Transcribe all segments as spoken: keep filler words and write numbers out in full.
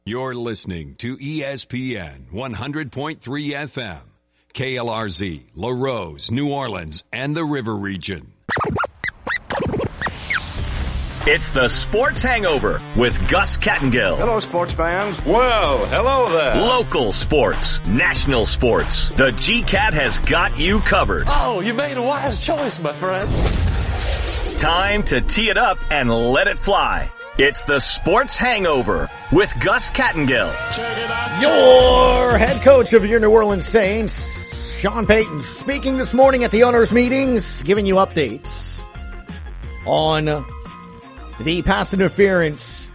You're listening to E S P N one hundred point three F M, K L R Z, LaRose, New Orleans, and the River Region. It's the Sports Hangover with Gus Kattengill. Hello, sports fans. Well, hello there. Local sports, national sports. The G CAT has got you covered. Oh, you made a wise choice, my friend. Time to tee it up and let it fly. It's the Sports Hangover with Gus Kattengill. Your head coach of your New Orleans Saints, Sean Payton, speaking this morning at the owners' meetings, giving you updates on the pass interference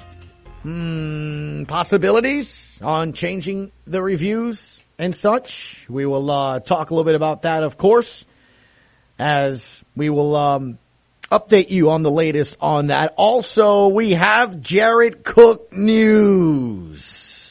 hmm, possibilities, on changing the reviews and such. We will uh, talk a little bit about that, of course, as we will um, update you on the latest on that. Also, we have Jared Cook news.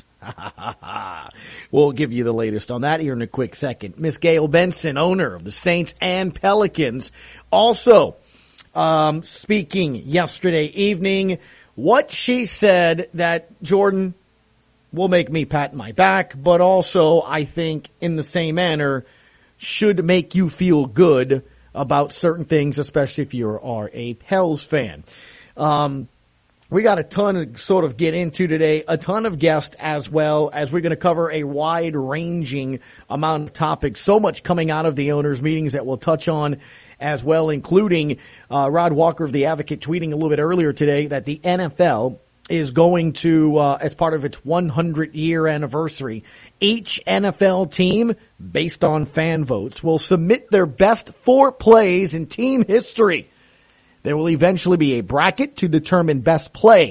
We'll give you the latest on that here in a quick second. Miss Gail Benson, owner of the Saints and Pelicans, also um, speaking yesterday evening. What she said that, Jordan, will make me pat my back, but also I think in the same manner should make you feel good about certain things, especially if you are a Pels fan. Um, we got a ton to sort of get into today, a ton of guests as well, as we're going to cover a wide-ranging amount of topics. So much coming out of the owners' meetings that we'll touch on as well, including uh, Rod Walker of The Advocate tweeting a little bit earlier today that the N F L is going to, uh, as part of its one hundred year anniversary, each N F L team, based on fan votes, will submit their best four plays in team history. There will eventually be a bracket to determine best play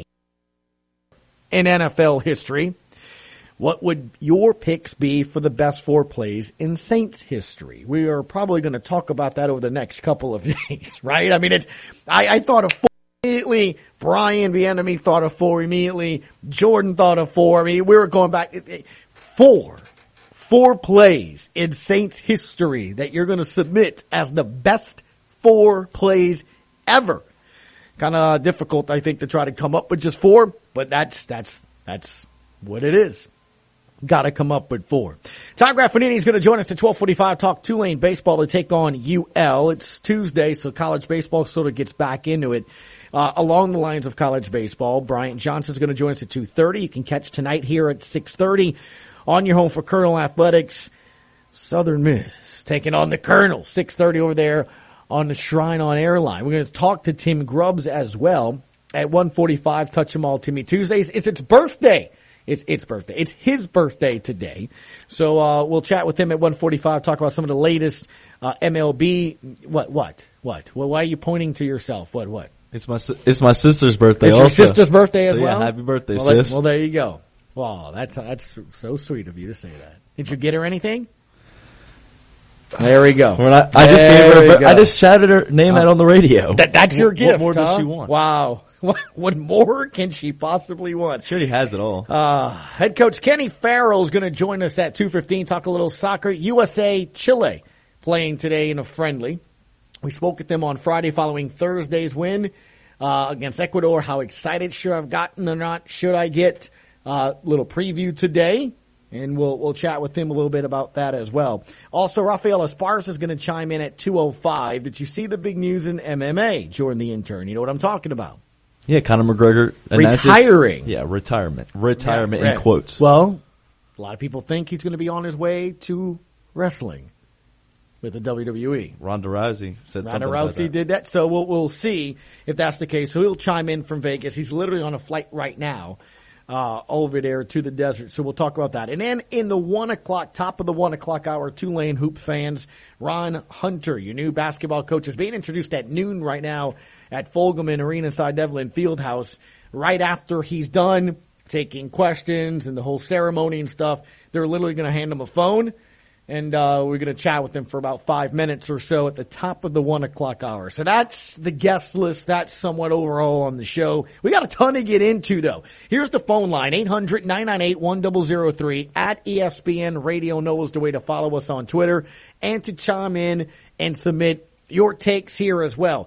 in N F L history. What would your picks be for the best four plays in Saints history? We are probably going to talk about that over the next couple of days, right? I mean, it's, I, I thought of four. Immediately, Brian Bieniemy thought of four immediately. Jordan thought of four. I mean, we were going back. Four. Four plays in Saints history that you're going to submit as the best four plays ever. Kind of difficult, I think, to try to come up with just four, but that's, that's, that's what it is. Got to come up with four. Todd Graffinini is going to join us at twelve forty-five. Talk Tulane baseball to take on U L. It's Tuesday, so college baseball sort of gets back into it. Uh, along the lines of college baseball, Bryant Johnson is going to join us at two thirty. You can catch tonight here at six thirty on your home for Colonel Athletics. Southern Miss taking on the Colonel, six thirty over there on the Shrine on Airline. We're going to talk to Tim Grubbs as well at one forty-five. Touch 'em all Timmy Tuesdays. It's its birthday. It's its birthday. It's his birthday today. So uh we'll chat with him at one forty-five, talk about some of the latest uh M L B. What, what, what? Well, why are you pointing to yourself? What, what? It's my it's my sister's birthday it's also. It's your sister's birthday as so, well? Yeah, happy birthday, well, sis. That, well, there you go. Wow, that's that's so sweet of you to say that. Did you get her anything? There we go. We're not, I just there gave her. Go. I just shouted her name uh, out on the radio. That, that's your what, gift. What more huh? does she want? Wow. What, what more can she possibly want? She already has it all. Uh, head coach Kenny Farrell is going to join us at two fifteen. Talk a little soccer. U S A Chile playing today in a friendly. We spoke with them on Friday following Thursday's win uh, against Ecuador. How excited should I have gotten or not should I get? A uh, little preview today. And we'll we'll chat with him a little bit about that as well. Also, Rafael Esparza is going to chime in at two oh five. Did you see the big news in M M A, Jordan the intern? You know what I'm talking about. Yeah, Conor McGregor announces, retiring. Yeah, retirement. Retirement yeah, in right. quotes. Well, a lot of people think he's going to be on his way to wrestling with the W W E. Ronda Rousey said Ronda something Rousey about that. did that. So we'll, we'll see if that's the case. So he'll chime in from Vegas. He's literally on a flight right now. Uh, over there to the desert. So we'll talk about that. And then in the one o'clock, top of the one o'clock hour, Tulane Hoop fans, Ron Hunter, your new basketball coach, is being introduced at noon right now at Fogelman Arena inside Devlin Fieldhouse. Right after he's done taking questions and the whole ceremony and stuff, they're literally going to hand him a phone. And uh we're going to chat with them for about five minutes or so at the top of the one o'clock hour. So that's the guest list. That's somewhat overall on the show. We got a ton to get into, though. Here's the phone line, eight hundred, nine nine eight, one zero zero three. At E S P N Radio knows the way to follow us on Twitter and to chime in and submit your takes here as well.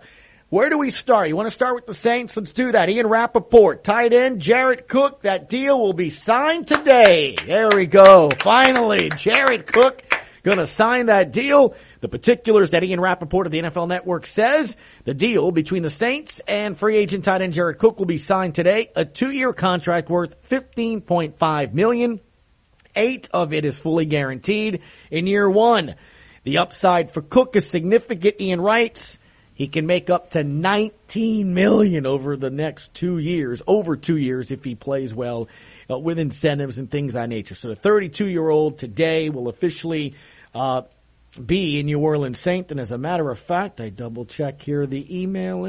Where do we start? You want to start with the Saints? Let's do that. Ian Rappaport, tight end, Jared Cook. That deal will be signed today. There we go. Finally, Jared Cook going to sign that deal. The particulars that Ian Rappaport of the N F L Network says, the deal between the Saints and free agent tight end Jared Cook will be signed today. A two-year contract worth fifteen point five million dollars. Eight of it is fully guaranteed in year one. The upside for Cook is significant, Ian writes. He can make up to nineteen million dollars over the next two years, over two years if he plays well uh, with incentives and things of that nature. So the thirty-two-year-old today will officially uh be a New Orleans Saint. And as a matter of fact, I double-check here the email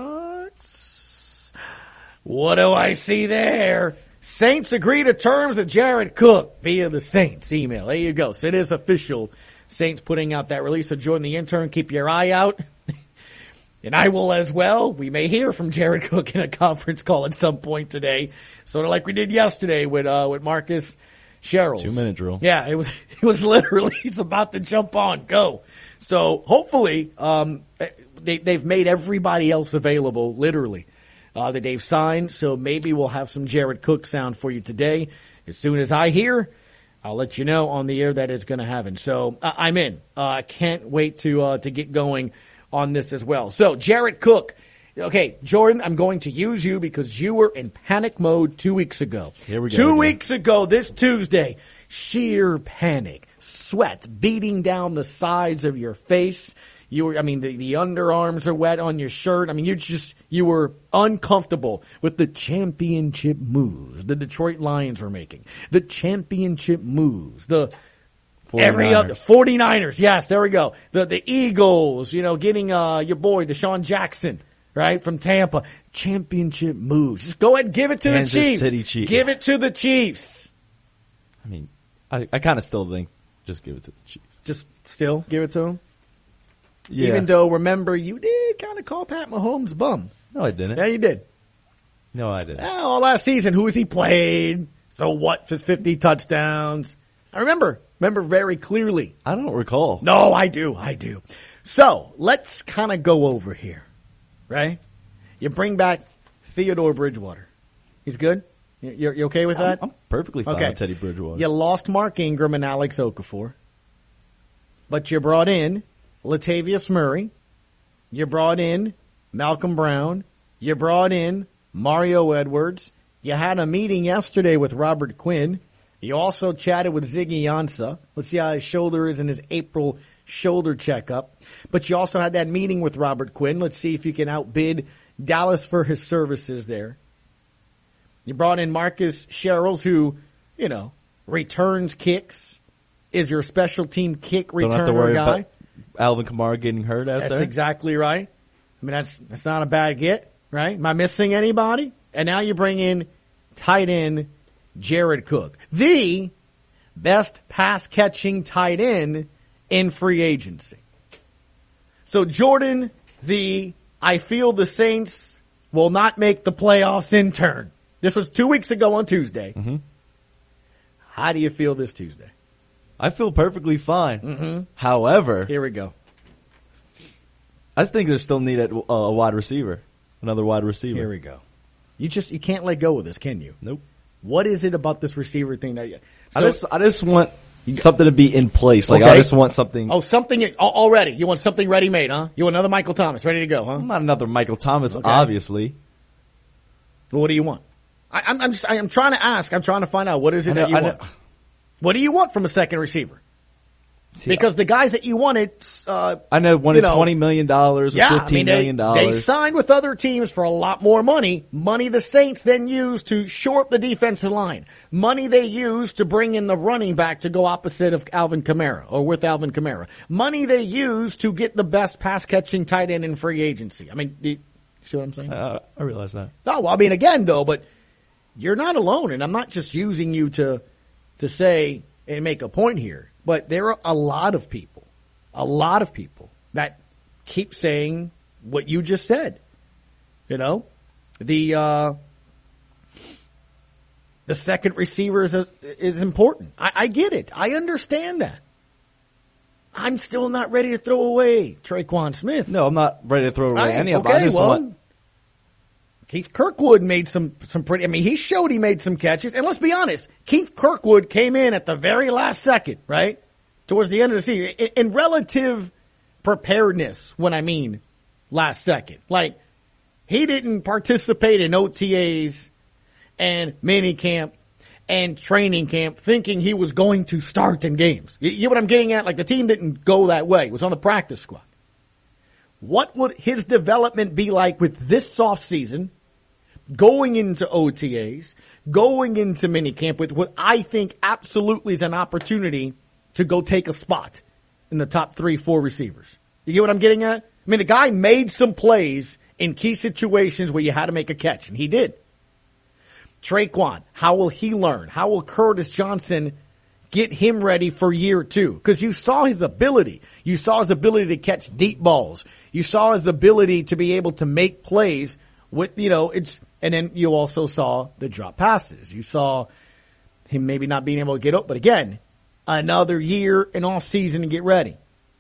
inbox. What do I see there? Saints agree to terms of Jared Cook via the Saints email. There you go. So it is official. Saints putting out that release. So join the intern. Keep your eye out. And I will as well. We may hear from Jared Cook in a conference call at some point today, sort of like we did yesterday with uh with Marcus Sherrills. Two minute drill. Yeah, it was it was literally he's about to jump on, go. So hopefully, um, they they've made everybody else available, literally, uh, that they've signed. So maybe we'll have some Jared Cook sound for you today. As soon as I hear, I'll let you know on the air that it's going to happen. So uh, I'm in. I uh, can't wait to uh, to get going on this as well. So Jared Cook. Okay, Jordan, I'm going to use you because you were in panic mode two weeks ago. Here we go. Two again. weeks ago, this Tuesday, sheer panic, sweat beating down the sides of your face. You were, I mean, the, the underarms are wet on your shirt. I mean, you just, you were uncomfortable with the championship moves the Detroit Lions were making. The championship moves, the every other forty-niners. Yes, there we go. The, the Eagles, you know, getting, uh, your boy, Deshaun Jackson. Right, from Tampa. Championship moves. Just go ahead and give it to Kansas the Chiefs. City Chiefs. Give it to the Chiefs. I mean, I, I kind of still think just give it to the Chiefs. Just still give it to them? Yeah. Even though, remember, you did kind of call Pat Mahomes bum. No, I didn't. Yeah, you did. No, I didn't. Yeah, all last season, who has he played? So what for his fifty touchdowns? I remember. Remember very clearly. I don't recall. No, I do. I do. So, let's kind of go over here. Right? You bring back Theodore Bridgewater. He's good? You're, you're okay with that? I'm, I'm perfectly fine okay. with Teddy Bridgewater. You lost Mark Ingram and Alex Okafor. But you brought in Latavius Murray. You brought in Malcolm Brown. You brought in Mario Edwards. You had a meeting yesterday with Robert Quinn. You also chatted with Ziggy Ansah. Let's see how his shoulder is in his April shoulder checkup. But you also had that meeting with Robert Quinn. Let's see if you can outbid Dallas for his services there. You brought in Marcus Sherrills, who, you know, returns kicks, is your special team kick returner Don't have to worry guy. about Alvin Kamara getting hurt out That's there. exactly right. I mean, that's that's not a bad get, right? Am I missing anybody? And now you bring in tight end Jared Cook, the best pass-catching tight end in free agency. So, Jordan, the I feel the Saints will not make the playoffs intern. This was two weeks ago on Tuesday. Mm-hmm. How do you feel this Tuesday? I feel perfectly fine. Mm-hmm. However, Here we go. I think they still need a, a wide receiver, another wide receiver. Here we go. You just you can't let go of this, can you? Nope. What is it about this receiver thing that you? So, I just I just want something to be in place. Like Okay. I just want something. oh, something al- already. You want something ready made, huh? You want another Michael Thomas ready to go, huh? I'm not another Michael Thomas, Okay. obviously. Well, what do you want? I, I'm I'm just I'm trying to ask. I'm trying to find out what is it I know- that you I know- want. What do you want from a second receiver? See, Because the guys that you wanted, uh, I know wanted you know, twenty million dollars or yeah, I mean, fifteen they, million they dollars. signed with other teams for a lot more money. Money the Saints then used to shore up the defensive line. Money they used to bring in the running back to go opposite of Alvin Kamara or with Alvin Kamara. Money they used to get the best pass catching tight end in free agency. I mean, do you see what I'm saying? Uh, I realize that. No, well, I mean, again, though, but you're not alone, and I'm not just using you to to say and make a point here, but there are a lot of people, a lot of people that keep saying what you just said. You know, the uh, the second receiver is is important. I, I get it. I understand that. I'm still not ready to throw away Traquan Smith. No, I'm not ready to throw away Right, any of okay, them. well, Keith Kirkwood made some, some pretty, I mean, he showed he made some catches. And let's be honest, Keith Kirkwood came in at the very last second, right? Towards the end of the season. In, in relative preparedness, when I mean last second. Like, he didn't participate in O T As and mini camp and training camp thinking he was going to start in games. You, you know what I'm getting at? Like, the team didn't go that way. It was on the practice squad. What would his development be like with this offseason, going into O T As, going into minicamp with what I think absolutely is an opportunity to go take a spot in the top three, four receivers? You get what I'm getting at? I mean, the guy made some plays in key situations where you had to make a catch, and he did. Traquan, how will he learn? How will Curtis Johnson get him ready for year two? Because you saw his ability. You saw his ability to catch deep balls. You saw his ability to be able to make plays with, you know, it's, and then you also saw the drop passes. You saw him maybe not being able to get up, but again, another year and off season to get ready.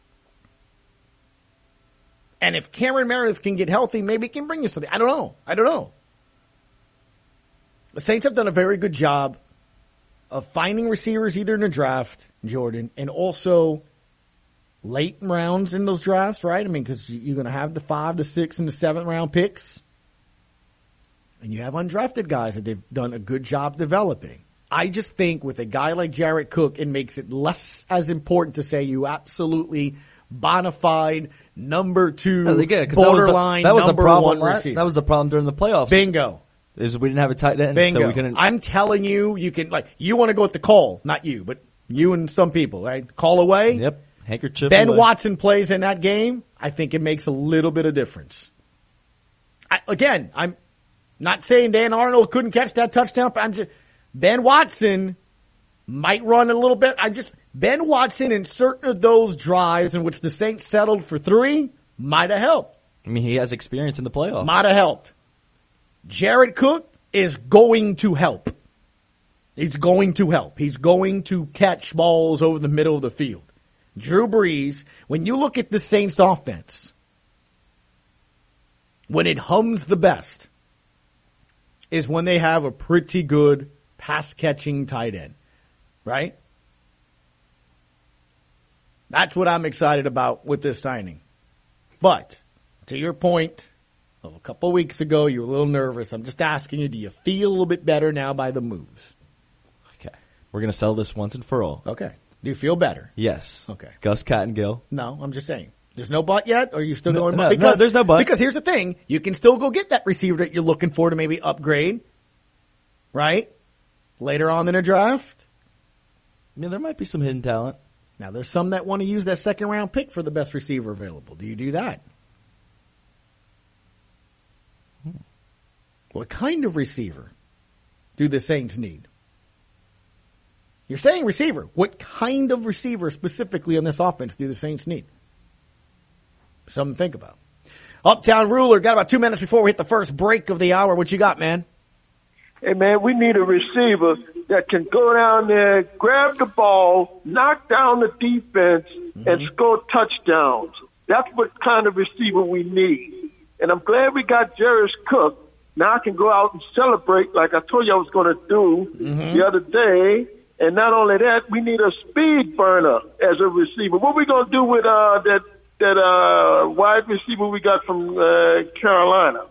And if Cameron Meredith can get healthy, maybe it can bring you something. I don't know. I don't know. The Saints have done a very good job of finding receivers either in the draft, Jordan, and also late rounds in those drafts, right? I mean, because you're going to have the five, the six, and the seventh round picks. And you have undrafted guys that they've done a good job developing. I just think with a guy like Jared Cook, it makes it less as important to say you absolutely bona fide number two, No, they get it, borderline that was the, that was number the problem, one right? receiver. That was the problem during the playoffs. Bingo. Is we didn't have a tight end, Bingo. so we couldn't. I'm telling you, you can, like, you want to go with the call, not you, but you and some people, right? Call away. Yep, handkerchief. Ben away. Watson plays in that game. I think it makes a little bit of difference. I, again, I'm not saying Dan Arnold couldn't catch that touchdown. But I'm just Ben Watson might run a little bit. I just Ben Watson in certain of those drives in which the Saints settled for three might have helped. I mean, he has experience in the playoffs. Might have helped. Jared Cook is going to help. He's going to help. He's going to catch balls over the middle of the field. Drew Brees, when you look at the Saints offense, when it hums the best is when they have a pretty good pass-catching tight end, right? That's what I'm excited about with this signing. But, to your point, a couple of weeks ago, you were a little nervous. I'm just asking you, do you feel a little bit better now by the moves? Okay, we're gonna sell this once and for all. Okay. Do you feel better? Yes. Okay. Gus Cattingill. No, I'm just saying. There's no but yet? Or are you still No, going no, but? no, Because, there's no but. Because here's the thing. You can still go get that receiver that you're looking for to maybe upgrade. Right? Later on in a draft. I mean, there might be some hidden talent. Now, there's some that want to use that second round pick for the best receiver available. Do you do that? Hmm. What kind of receiver do the Saints need? You're saying receiver. What kind of receiver specifically on this offense do the Saints need? Something to think about. Uptown Ruler, got about two minutes before we hit the first break of the hour. What you got, man? Hey, man, we need a receiver that can go down there, grab the ball, knock down the defense, mm-hmm. and score touchdowns. That's what kind of receiver we need. And I'm glad we got Jared Cook. Now I can go out and celebrate like I told you I was going to do mm-hmm. the other day. And not only that, we need a speed burner as a receiver. What are we going to do with uh, that that uh, wide receiver we got from uh, Carolina?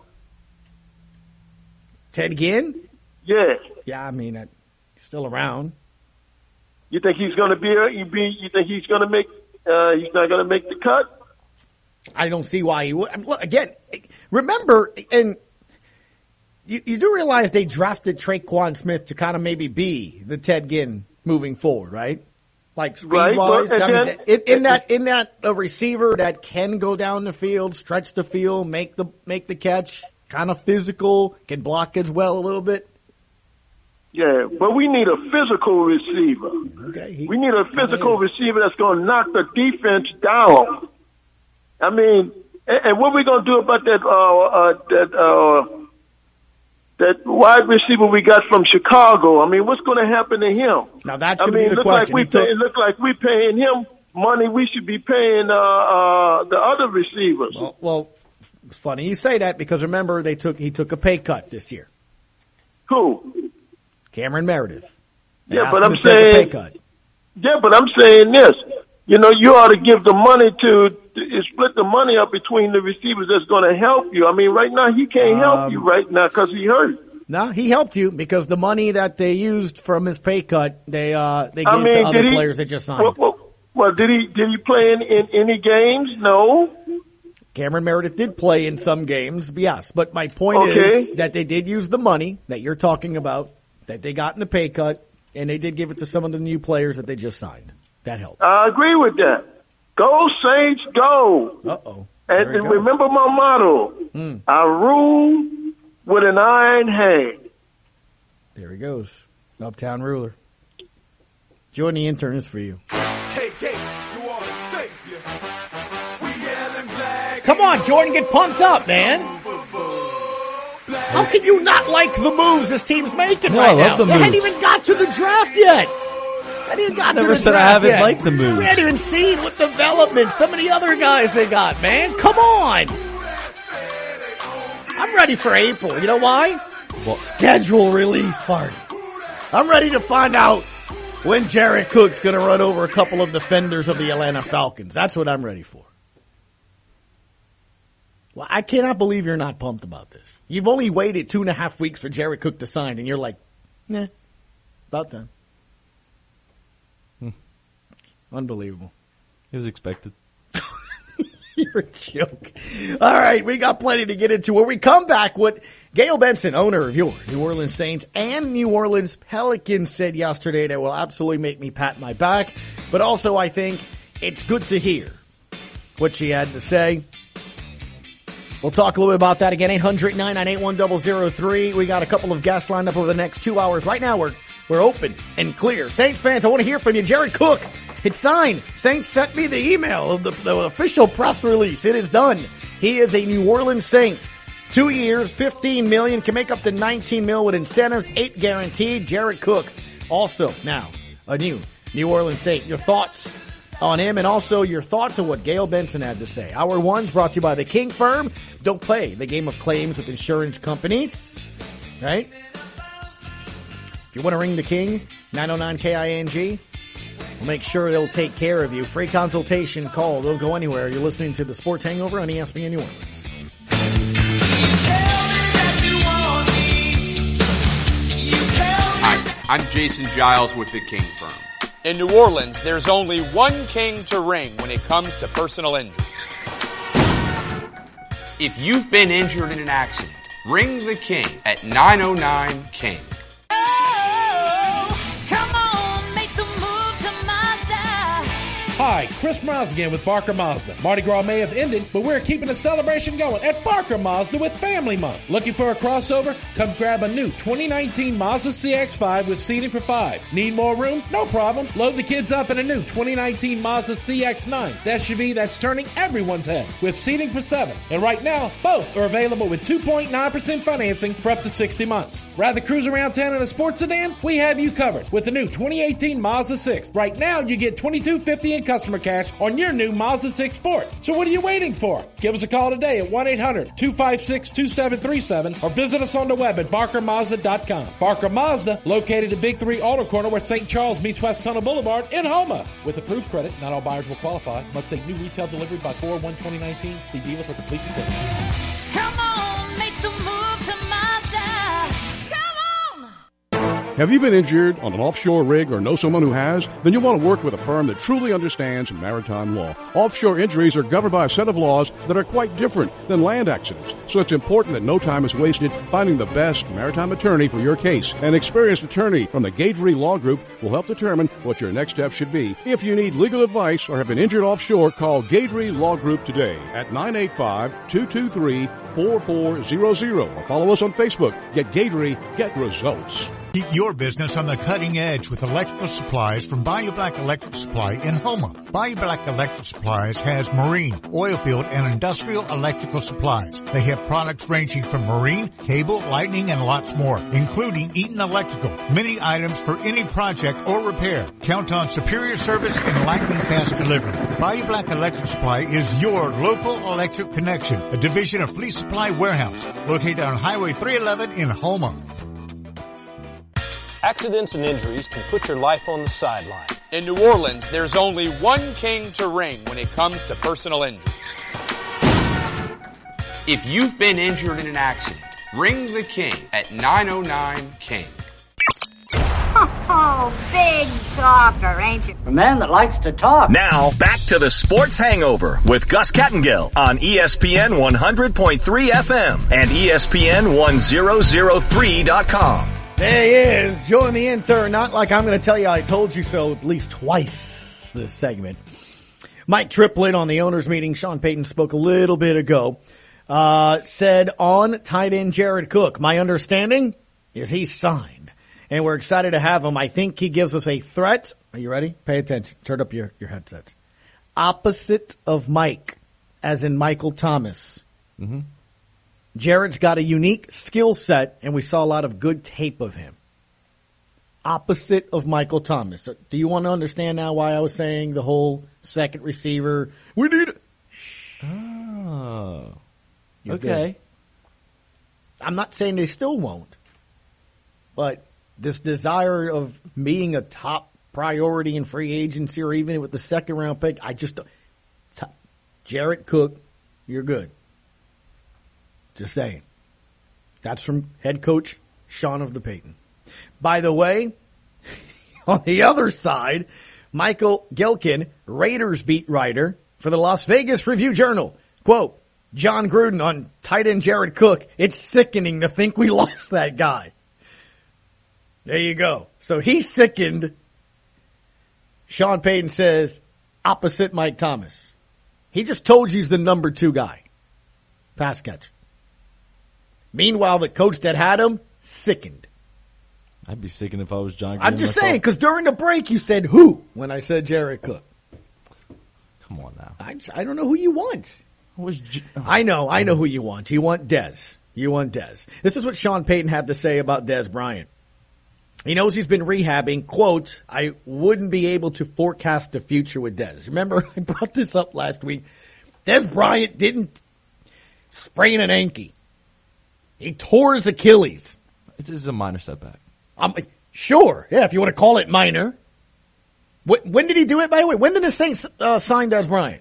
Ted Ginn? Yeah. Yeah, I mean, uh, he's still around. You think he's going to be? A, you be? You think he's going to make? Uh, he's not going to make the cut? I don't see why he would. Look, again, remember, and you, you do realize they drafted Traquan Smith to kind of maybe be the Ted Ginn moving forward, right? Like speed right. wise, well, I mean, then, in, in that in that a receiver that can go down the field, stretch the field, make the make the catch, kind of physical, can block as well a little bit. Yeah, but we need a physical receiver. Okay, he, we need a physical receiver that's going to knock the defense down. I mean, and, and what are we going to do about that uh, uh, that uh, that wide receiver we got from Chicago? I mean, what's going to happen to him? Now that's I going to mean, be the look question. Like we took, pay, it look like we paying him money we should be paying uh, uh, the other receivers. Well, well, it's funny you say that because remember they took he took a pay cut this year. Who? Cameron Meredith. They Yeah, asked but him I'm to take a saying. pay cut. Yeah, but I'm saying this. You know, you ought to give the money to, to split the money up between the receivers that's going to help you. I mean, right now he can't help Um, you right now because he hurt. No, he helped you because the money that they used from his pay cut, they uh they gave I mean, to other did he, players that just signed. Well, well, well, did he did he play in, in any games? No. Cameron Meredith did play in some games, yes. But my point Okay. is that they did use the money that you're talking about, that they got in the pay cut, and they did give it to some of the new players that they just signed. That helped. I agree with that. Go Saints, go! Uh-oh. And, There it and goes. remember my motto: Hmm. I rule with an iron hand. There he goes. Uptown Ruler. Jordan, the intern is for you. Come on, Jordan, get pumped up, man. How can you not like the moves this team's making No, right I love now? the They hadn't moves. even got to the draft yet. Hadn't even got Never to the said I draft haven't yet. liked the moves. We hadn't even seen what development some of the other guys they got, man. Come on. I'm ready for April. You know why? Schedule release party. I'm ready to find out when Jared Cook's going to run over a couple of defenders of the Atlanta Falcons. That's what I'm ready for. Well, I cannot believe you're not pumped about this. You've only waited two and a half weeks for Jared Cook to sign, and you're like, nah, about time. Hmm. Unbelievable. It was expected. You're a joke. All right, we got plenty to get into. When we come back, what Gayle Benson, owner of your New Orleans Saints and New Orleans Pelicans, said yesterday that will absolutely make me pat my back. But also, I think it's good to hear what she had to say. We'll talk a little bit about that again. eight hundred, nine nine eight, one zero zero three. We got a couple of guests lined up over the next two hours. Right now, we're we're open and clear. Saints fans, I want to hear from you. Jared Cook, it's signed. Saints sent me the email of the, the official press release. It is done. He is a New Orleans Saint. Two years, fifteen million dollars, can make up to nineteen million dollars with incentives, eight guaranteed. Jared Cook, also now a new New Orleans Saint. Your thoughts on him, and also your thoughts on what Gayle Benson had to say. Hour one's brought to you by the King Firm. Don't play the game of claims with insurance companies, right? If you want to ring the King, nine oh nine K I N G, we'll make sure they'll take care of you. Free consultation, call. Don't go anywhere. You're listening to the Sports Hangover on E S P N New Orleans. Hi, I'm Jason Giles with the King Firm. In New Orleans, there's only one king to ring when it comes to personal injuries. If you've been injured in an accident, ring the King at nine oh nine King. Hi, Chris Miles again with Barker Mazda. Mardi Gras may have ended, but we're keeping the celebration going at Barker Mazda with Family Month. Looking for a crossover? Come grab a new twenty nineteen Mazda C X five with seating for five. Need more room? No problem. Load the kids up in a new twenty nineteen Mazda C X nine, the S U V that's turning everyone's head, with seating for seven. And right now, both are available with two point nine percent financing for up to sixty months. Rather cruise around town in a sports sedan? We have you covered with the new twenty eighteen Mazda six. Right now, you get twenty-two fifty in customer cash on your new Mazda six Sport. So what are you waiting for? Give us a call today at one eight hundred, two five six, two seven three seven or visit us on the web at barker mazda dot com. Barker Mazda, located at Big Three Auto Corner where Saint Charles meets West Tunnel Boulevard in Houma. With approved credit, not all buyers will qualify. Must take new retail delivery by four one twenty nineteen. See dealer for complete details. Come on, make the move to Mazda. Come on! Have you been injured on an offshore rig or know someone who has? Then you'll want to work with a firm that truly understands maritime law. Offshore injuries are governed by a set of laws that are quite different than land accidents. So it's important that no time is wasted finding the best maritime attorney for your case. An experienced attorney from the Gaidry Law Group will help determine what your next step should be. If you need legal advice or have been injured offshore, call Gaidry Law Group today at nine eight five, two two three, four four zero zero or follow us on Facebook. Get Gaidry, get results. Keep your business on the cutting edge with electrical supplies from Bayou Black Electric Supply in Houma. Bayou Black Electric Supplies has marine, oil field, and industrial electrical supplies. They have products ranging from marine, cable, lightning, and lots more, including Eaton Electrical. Many items for any project or repair. Count on superior service and lightning fast delivery. Bayou Black Electric Supply is your local electric connection, a division of Fleet Supply Warehouse, located on Highway three eleven in Houma. Accidents and injuries can put your life on the sideline. In New Orleans, there's only one king to ring when it comes to personal injuries. If you've been injured in an accident, ring the king at nine oh nine King. Oh, big talker, ain't you? A man that likes to talk. Now, back to the Sports Hangover with Gus Kattengill on E S P N one hundred point three F M and E S P N one thousand three dot com. There he is, join the intern. Not like I'm going to tell you I told you so at least twice this segment. Mike Triplett on the owners meeting, Sean Payton spoke a little bit ago, uh, said on tight end Jared Cook, my understanding is he's signed and we're excited to have him. I think he gives us a threat. Are you ready? Pay attention. Turn up your, your headset. Opposite of Mike, as in Michael Thomas. Mm-hmm. Jared's got a unique skill set, and we saw a lot of good tape of him. Opposite of Michael Thomas. So do you want to understand now why I was saying the whole second receiver? We need it. Oh. You're okay. Good. I'm not saying they still won't, but this desire of being a top priority in free agency or even with the second round pick, I just don't. Jared Cook, you're good. Just saying. That's from head coach Sean of the Payton. By the way, on the other side, Michael Gilkin, Raiders beat writer for the Las Vegas Review-Journal. Quote, John Gruden on tight end Jared Cook. It's sickening to think we lost that guy. There you go. So he's sickened. Sean Payton says, opposite Mike Thomas. He just told you he's the number two guy. Pass catch. Meanwhile, the coach that had him, sickened. I'd be sickened if I was John Gruden I'm just myself. saying, because during the break you said who when I said Jared Cook. Come on now. I, I don't know who you want. Was J- oh. I know, I know who you want. You want Dez. You want Dez. This is what Sean Payton had to say about Dez Bryant. He knows he's been rehabbing. Quote, I wouldn't be able to forecast the future with Dez. Remember, I brought this up last week. Dez Bryant didn't sprain an ankle. He tore his Achilles. This is a minor setback. Um, sure. Yeah, if you want to call it minor. When, when did he do it, by the way? When did the Saints uh, sign Dez Bryant?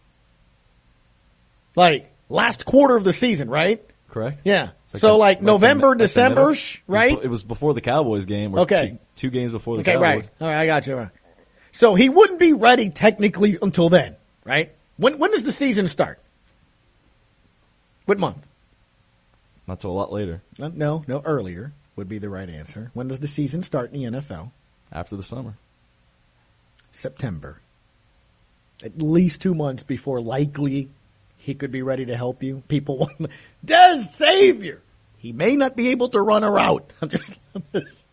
Like, last quarter of the season, right? Correct. Yeah. Like so, a, like, like November, the, December, right? It was, it was before the Cowboys game. Or Okay. Two, two games before the okay, Cowboys. right. All right, I got you. So, he wouldn't be ready technically until then, right? When When does the season start? What month? Not till a lot later. No, no, earlier would be the right answer. When does the season start in the N F L? After the summer. September. At least two months before likely he could be ready to help you. People want Dez Savior. He may not be able to run a route. I'm just, I'm just.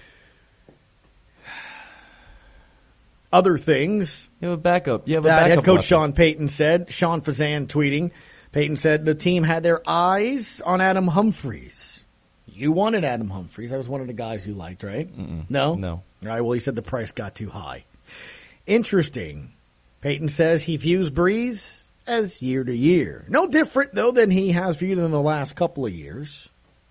Other things. You have a backup. You have a that backup. Head coach weapon. Sean Payton said. Sean Fazan tweeting. Payton said the team had their eyes on Adam Humphries. You wanted Adam Humphries. That was one of the guys you liked, right? Mm-mm. No? No. All right, well, he said the price got too high. Interesting. Payton says he views Breeze as year to year. No different, though, than he has viewed in the last couple of years.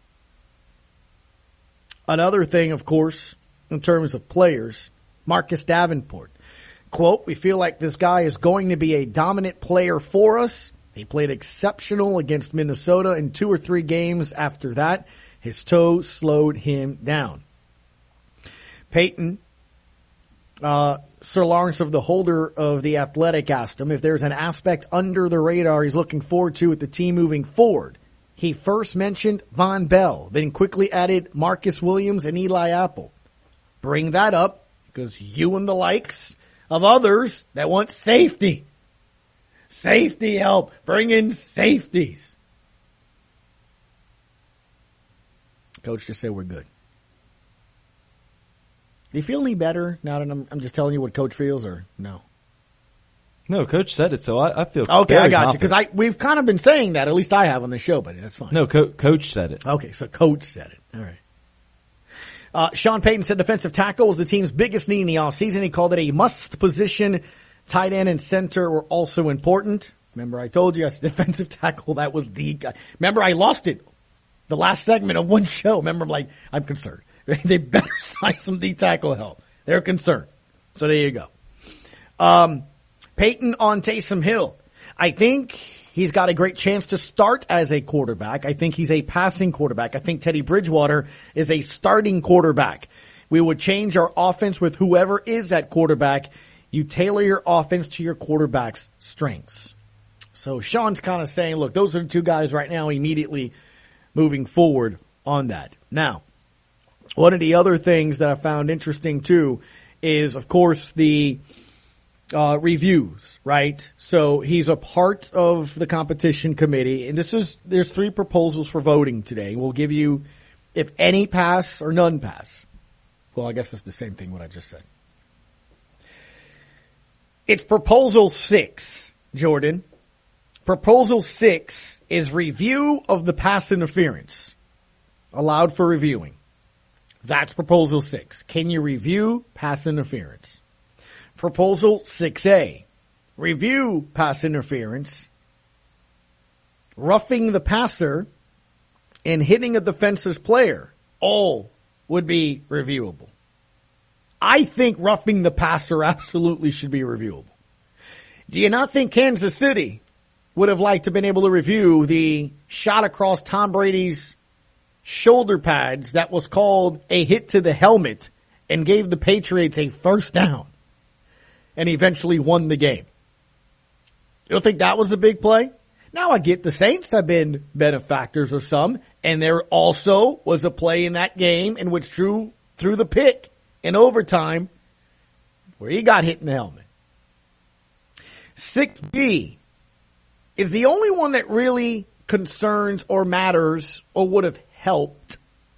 Another thing, of course, in terms of players, Marcus Davenport. Quote, we feel like this guy is going to be a dominant player for us. He played exceptional against Minnesota in two or three games after that. His toe slowed him down. Payton, uh, Sir Lawrence of the Holder of The Athletic asked him if there's an aspect under the radar he's looking forward to with the team moving forward. He first mentioned Von Bell, then quickly added Marcus Williams and Eli Apple. Bring that up because you and the likes of others that want safety. Safety help. Bring in safeties. Coach just said we're good. Do you feel any better now that I'm, I'm just telling you what Coach feels, or no? No, Coach said it, so I, I feel okay. very I got confident. you because I we've kind of been saying that. At least I have on the show, but that's fine. No, Co- Coach said it. Okay, so Coach said it. All right. Uh, Sean Payton said defensive tackle was the team's biggest need in the offseason. He called it a must position. Tight end and center were also important. Remember, I told you, I said defensive tackle, that was the guy. Remember, I lost it the last segment of one show. Remember, I'm like, I'm concerned. They better sign some D-tackle help. They're concerned. So there you go. Um, Peyton on Taysom Hill. I think he's got a great chance to start as a quarterback. I think he's a passing quarterback. I think Teddy Bridgewater is a starting quarterback. We would change our offense with whoever is at quarterback. You tailor your offense to your quarterback's strengths. So Sean's kind of saying, look, those are the two guys right now immediately moving forward on that. Now, one of the other things that I found interesting too is, of course, the uh, reviews, right? So he's a part of the competition committee, and this is, there's three proposals for voting today. We'll give you if any pass or none pass. Well, I guess that's the same thing what I just said. It's proposal six, Jordan. Proposal six is review of the pass interference allowed for reviewing. That's proposal six. Can you review pass interference? Proposal six A, review pass interference, roughing the passer, and hitting a defensive player. All would be reviewable. I think roughing the passer absolutely should be reviewable. Do you not think Kansas City would have liked to have been able to review the shot across Tom Brady's shoulder pads that was called a hit to the helmet and gave the Patriots a first down and eventually won the game? You don't think that was a big play? Now I get the Saints have been benefactors of some, and there also was a play in that game in which Drew threw the pick in overtime where he got hit in the helmet. six B is the only one that really concerns or matters or would have helped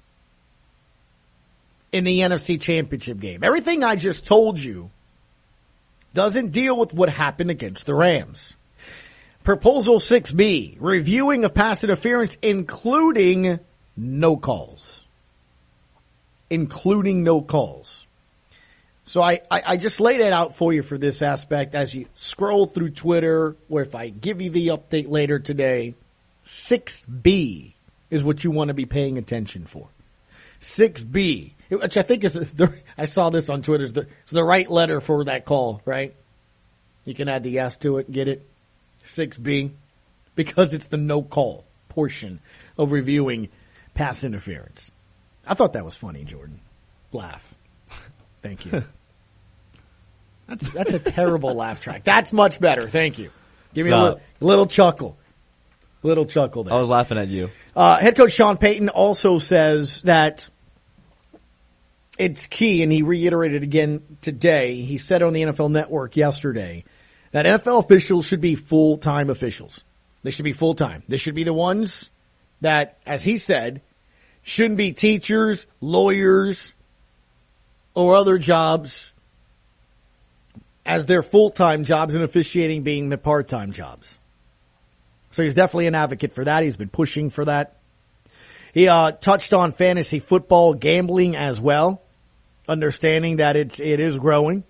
in the N F C Championship game. Everything I just told you doesn't deal with what happened against the Rams. Proposal six B, reviewing of pass interference, including no calls. Including no calls. So I, I, I just laid it out for you for this aspect as you scroll through Twitter, or if I give you the update later today. six B is what you want to be paying attention for. six B, which I think is, I saw this on Twitter, it's the, it's the right letter for that call, right? You can add the S to it, get it? six B, because it's the no call portion of reviewing pass interference. I thought that was funny, Jordan. Laugh. Thank you. That's that's a terrible laugh track. That's much better. Thank you. Give me a little, little chuckle. Little chuckle there. I was laughing at you. Uh, head coach Sean Payton also says that it's key, and he reiterated again today. He said on the N F L Network yesterday that N F L officials should be full-time officials. They should be full-time. They should be the ones that, as he said, shouldn't be teachers, lawyers, or other jobs as their full-time jobs, and officiating being the part-time jobs. So he's definitely an advocate for that. He's been pushing for that. He uh, touched on fantasy football gambling as well, understanding that it's it is growing.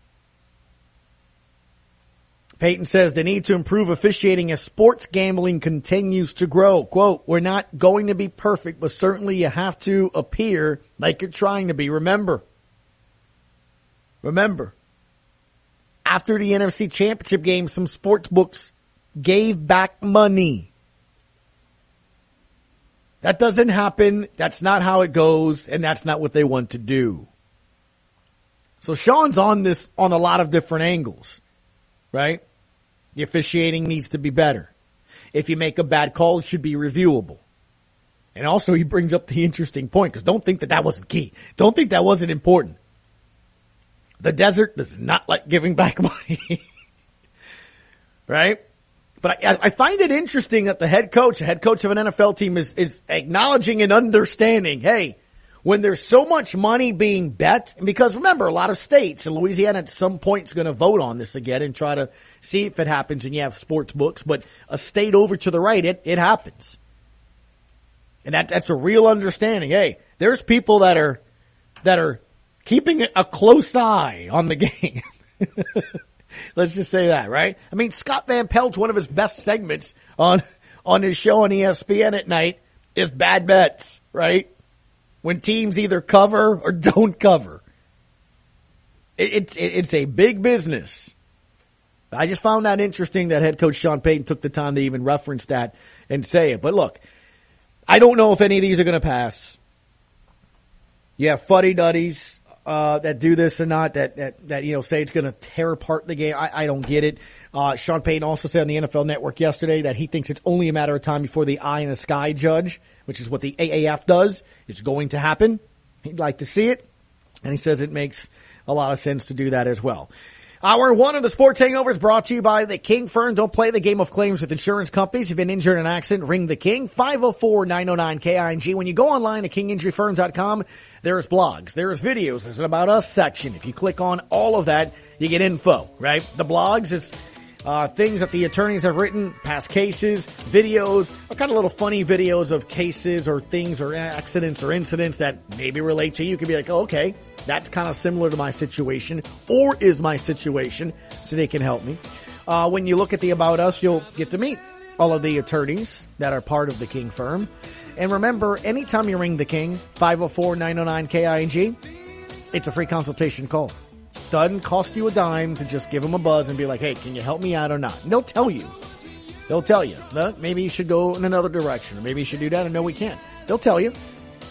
Payton says the need to improve officiating as sports gambling continues to grow. Quote, we're not going to be perfect, but certainly you have to appear like you're trying to be. Remember, remember, after the N F C Championship game, some sports books gave back money. That doesn't happen. That's not how it goes, and that's not what they want to do. So Sean's on this on a lot of different angles, right? The officiating needs to be better. If you make a bad call, it should be reviewable. And also he brings up the interesting point, because don't think that that wasn't key. Don't think that wasn't important. The desert does not like giving back money. Right? But I, I find it interesting that the head coach, the head coach of an N F L team is, is acknowledging and understanding, hey, when there's so much money being bet, because remember, a lot of states, and Louisiana at some point is going to vote on this again and try to see if it happens, and you have sports books, but a state over to the right, it, it happens. And that, that's a real understanding. Hey, there's people that are, that are keeping a close eye on the game. Let's just say that, right? I mean, Scott Van Pelt's one of his best segments on, on his show on E S P N at night is bad bets, right? When teams either cover or don't cover. It, it's, it, it's a big business. I just found that interesting that head coach Sean Payton took the time to even reference that and say it. But look, I don't know if any of these are going to pass. You have fuddy-duddies uh, that do this or not, that, that, that you know, say it's going to tear apart the game. I, I don't get it. Uh, Sean Payton also said on the N F L Network yesterday that he thinks it's only a matter of time before the eye in the sky judge, which is what the A A F does. It's going to happen. He'd like to see it. And he says it makes a lot of sense to do that as well. Hour one of the Sports Hangover is brought to you by the King Firm. Don't play the game of claims with insurance companies. If you've been injured in an accident, ring the King. five oh four, nine oh nine, K I N G. When you go online at king injury firms dot com, there's blogs, there's videos, there's an About Us section. If you click on all of that, you get info, right? The blogs is uh things that the attorneys have written, past cases, videos, or kind of little funny videos of cases or things or accidents or incidents that maybe relate to you. You could be like, oh, okay, that's kind of similar to my situation or is my situation, so they can help me. Uh, when you look at the About Us, you'll get to meet all of the attorneys that are part of the King Firm. And remember, anytime you ring the King, five oh four, nine oh nine, K I N G, it's a free consultation call. Doesn't cost you a dime to just give them a buzz and be like, hey, can you help me out or not? And they'll tell you. They'll tell you. Maybe you should go in another direction, or maybe you should do that, or no, we can't. They'll tell you.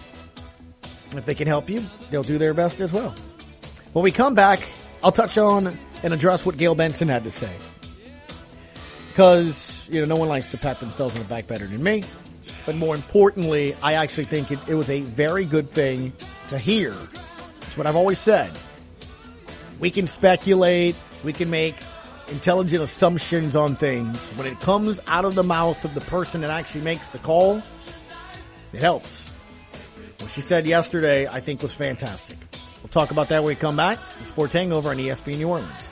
If they can help you, they'll do their best as well. When we come back, I'll touch on and address what Gail Benson had to say. Because, you know, no one likes to pat themselves on the back better than me. But more importantly, I actually think it, it was a very good thing to hear. It's what I've always said. We can speculate, we can make intelligent assumptions on things. When it comes out of the mouth of the person that actually makes the call, it helps. What she said yesterday, I think, was fantastic. We'll talk about that when we come back. It's the Sports Hangover on E S P N New Orleans.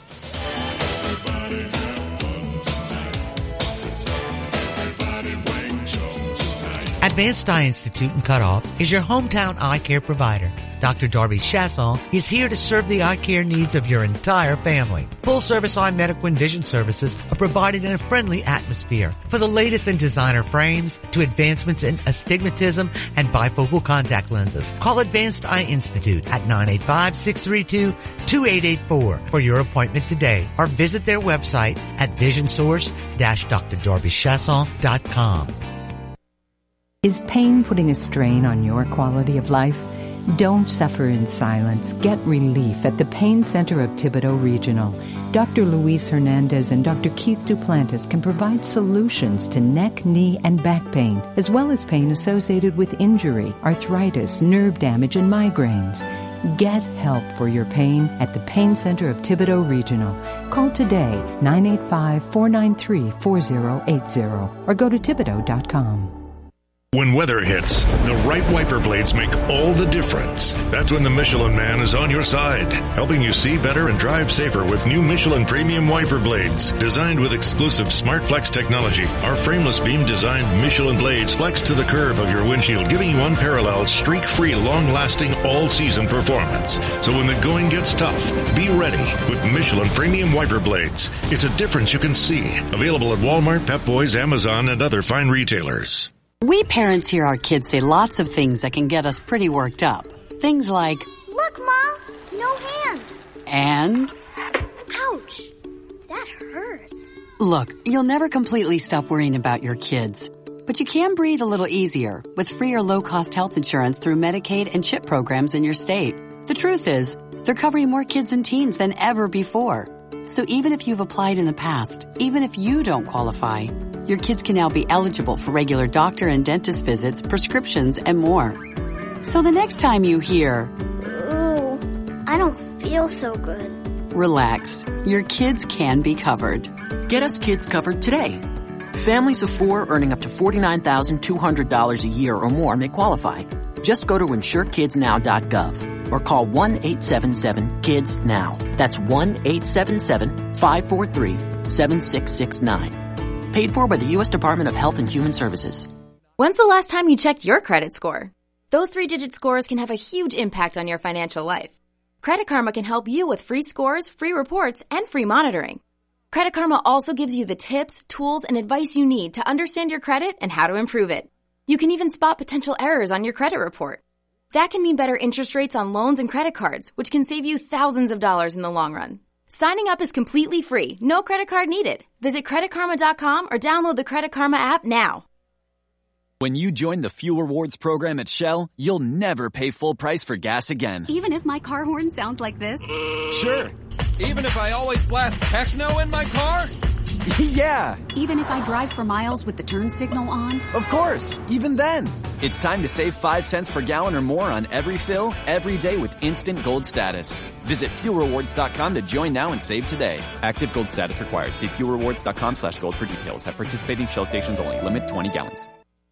Advanced Eye Institute in Cutoff is your hometown eye care provider. Doctor Darby Chasson is here to serve the eye care needs of your entire family. Full-service eye medical and vision services are provided in a friendly atmosphere. For the latest in designer frames to advancements in astigmatism and bifocal contact lenses, call Advanced Eye Institute at nine eight five, six three two, two eight eight four for your appointment today, or visit their website at vision source dash d r darby chasson dot com. Is pain putting a strain on your quality of life? Don't suffer in silence. Get relief at the Pain Center of Thibodaux Regional. Doctor Luis Hernandez and Doctor Keith Duplantis can provide solutions to neck, knee, and back pain, as well as pain associated with injury, arthritis, nerve damage, and migraines. Get help for your pain at the Pain Center of Thibodaux Regional. Call today, nine eight five, four nine three, four zero eight zero, or go to thibodeaux dot com. When weather hits, the right wiper blades make all the difference. That's when the Michelin Man is on your side, helping you see better and drive safer with new Michelin Premium Wiper Blades. Designed with exclusive SmartFlex technology, our frameless beam-designed Michelin blades flex to the curve of your windshield, giving you unparalleled, streak-free, long-lasting, all-season performance. So when the going gets tough, be ready with Michelin Premium Wiper Blades. It's a difference you can see. Available at Walmart, Pep Boys, Amazon, and other fine retailers. We parents hear our kids say lots of things that can get us pretty worked up. Things like, look, Ma, no hands. And, ouch, that hurts. Look, you'll never completely stop worrying about your kids. But you can breathe a little easier with free or low-cost health insurance through Medicaid and CHIP programs in your state. The truth is, they're covering more kids and teens than ever before. So even if you've applied in the past, even if you don't qualify, your kids can now be eligible for regular doctor and dentist visits, prescriptions, and more. So the next time you hear, ooh, I don't feel so good, relax. Your kids can be covered. Get us kids covered today. Families of four earning up to forty-nine thousand two hundred dollars a year or more may qualify. Just go to insure kids now dot gov or call one eight seven seven kids now. That's one eight seven seven, five four three, seven six six nine. Paid for by the U S Department of Health and Human Services. When's the last time you checked your credit score? Those three-digit scores can have a huge impact on your financial life. Credit Karma can help you with free scores, free reports, and free monitoring. Credit Karma also gives you the tips, tools, and advice you need to understand your credit and how to improve it. You can even spot potential errors on your credit report. That can mean better interest rates on loans and credit cards, which can save you thousands of dollars in the long run. Signing up is completely free. No credit card needed. Visit credit karma dot com or download the Credit Karma app now. When you join the Fuel Rewards program at Shell, you'll never pay full price for gas again. Even if my car horn sounds like this? Sure. Even if I always blast techno in my car? Yeah. Even if I drive for miles with the turn signal on? Of course. Even then. It's time to save five cents per gallon or more on every fill, every day with instant gold status. Visit fuel rewards dot com to join now and save today. Active gold status required. See fuel rewards dot com slash gold for details. At participating Shell stations only. Limit twenty gallons.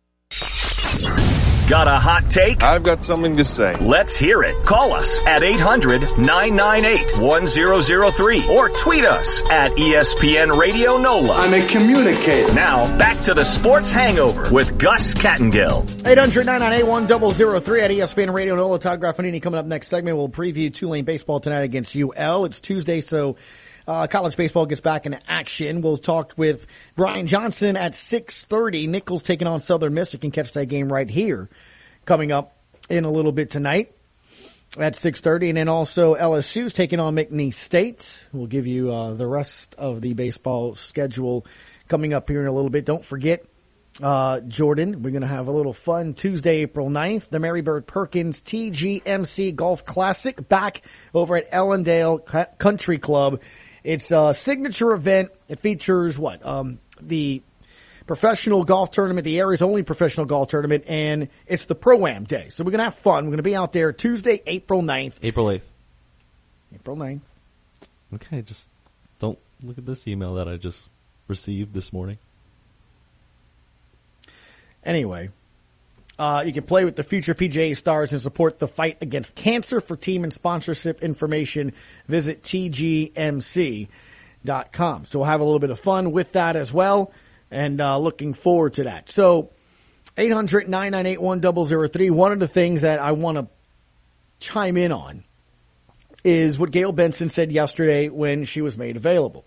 Got a hot take? I've got something to say. Let's hear it. Call us at eight hundred, nine nine eight, one zero zero three or tweet us at E S P N Radio NOLA. I'm a communicator. Now, back to the Sports Hangover with Gus Kattengill. eight hundred, nine nine eight, one zero zero three at E S P N Radio NOLA. Todd Graffanini coming up next segment. We'll preview Tulane baseball tonight against U L. It's Tuesday, so Uh, college baseball gets back into action. We'll talk with Brian Johnson at six thirty. Nichols taking on Southern Miss. You can catch that game right here coming up in a little bit tonight at six thirty. And then also L S U's taking on McNeese State. We'll give you uh, the rest of the baseball schedule coming up here in a little bit. Don't forget, uh, Jordan, we're going to have a little fun Tuesday, April ninth. The Mary Bird Perkins T G M C Golf Classic back over at Ellendale Country Club. It's a signature event. It features what? Um, the professional golf tournament, the area's only professional golf tournament, and it's the Pro-Am Day. So we're going to have fun. We're going to be out there Tuesday, April ninth. April eighth. April ninth. Okay, just don't look at this email that I just received this morning. Anyway, uh, you can play with the future P G A stars and support the fight against cancer. For team and sponsorship information, visit T G M C dot com. So we'll have a little bit of fun with that as well, and uh, looking forward to that. So eight hundred, nine nine eight, one zero zero three. One of the things that I want to chime in on is what Gail Benson said yesterday when she was made available.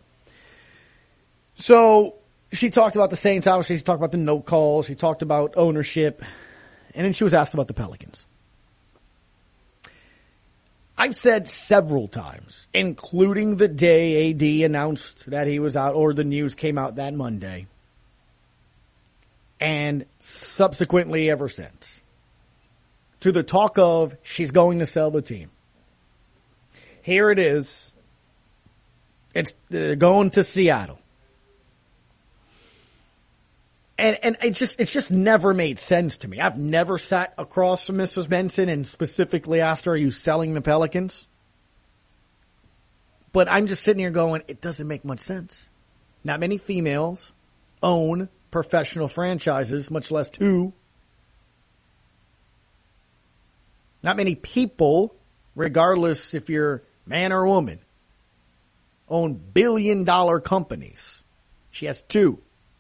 So she talked about the Saints, obviously. She talked about the no calls. She talked about ownership. And then she was asked about the Pelicans. I've said several times, including the day A D announced that he was out, or the news came out that Monday, and subsequently ever since, to the talk of she's going to sell the team. Here it is. It's uh, going to Seattle. And, and it just, it's just never made sense to me. I've never sat across from Missus Benson and specifically asked her, are you selling the Pelicans? But I'm just sitting here going, it doesn't make much sense. Not many females own professional franchises, much less two. Not many people, regardless if you're man or woman, own billion dollar companies. She has two.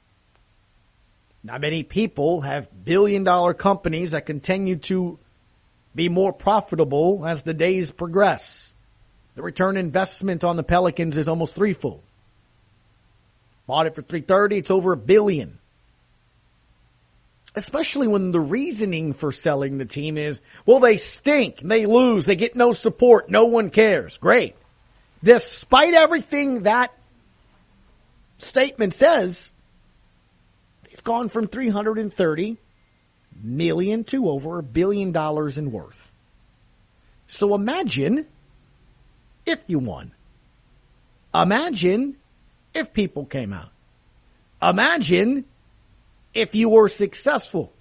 Not many people have billion dollar companies that continue to be more profitable as the days progress. The return investment on the Pelicans is almost threefold. Bought it for three thirty, it's over a billion. Especially when the reasoning for selling the team is, well, they stink, they lose, they get no support, no one cares. Great. Despite everything that statement says, they've gone from three hundred thirty million to over a billion dollars in worth. So imagine if you won. Imagine if people came out. Imagine if you were successful.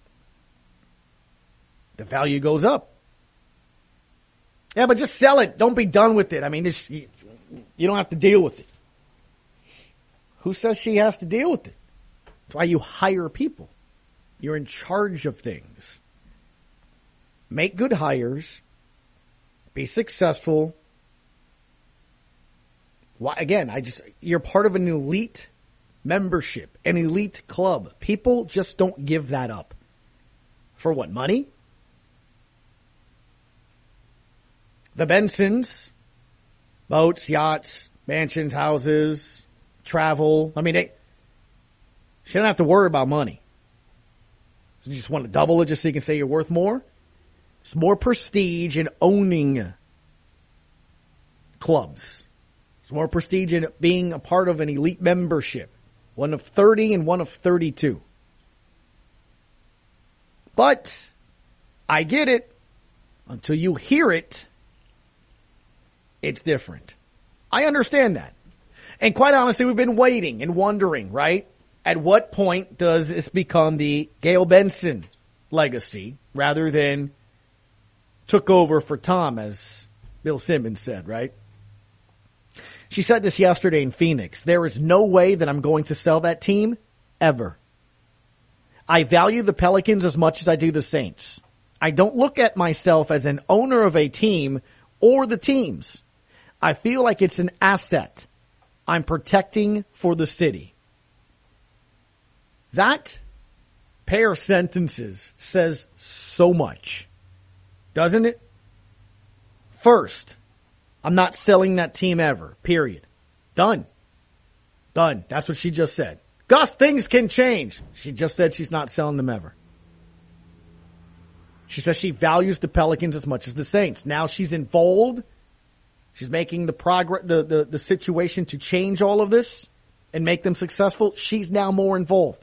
The value goes up. Yeah, but just sell it. Don't be done with it. I mean, this, you, you don't have to deal with it. Who says she has to deal with it? That's why you hire people. You're in charge of things. make good hires, be successful. Why, again, I just, you're part of an elite membership, an elite club. People just don't give that up. For what, money? The Bensons, boats, yachts, mansions, houses, travel. I mean, they, she don't have to worry about money. You just want to double it just so you can say you're worth more? It's more prestige in owning clubs. It's more prestige in being a part of an elite membership. One of thirty and one of thirty-two. But I get it. Until you hear it, it's different. I understand that. And quite honestly, we've been waiting and wondering, right? At what point does this become the Gail Benson legacy rather than took over for Tom, as Bill Simmons said, right? She said this yesterday in Phoenix. There is no way that I'm going to sell that team ever. I value the Pelicans as much as I do the Saints. I don't look at myself as an owner of a team or the teams. I feel like it's an asset I'm protecting for the city. That pair of sentences says so much, doesn't it? First, I'm not selling that team ever, period. Done. Done. That's what she just said. Gus, things can change. She just said she's not selling them ever. She says she values the Pelicans as much as the Saints. Now she's involved. She's making the progress, the, the, the situation to change all of this and make them successful. She's now more involved.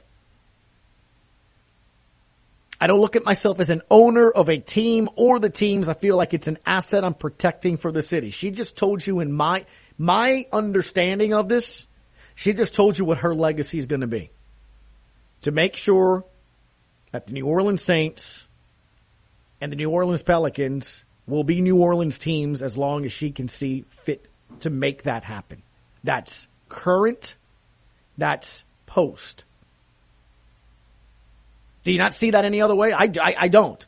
I don't look at myself as an owner of a team or the teams. I feel like it's an asset I'm protecting for the city. She just told you in my, my understanding of this, she just told you what her legacy is going to be. To make sure that the New Orleans Saints and the New Orleans Pelicans will be New Orleans teams as long as she can see fit to make that happen. That's current. That's post. Do you not see that any other way? I, I, I don't.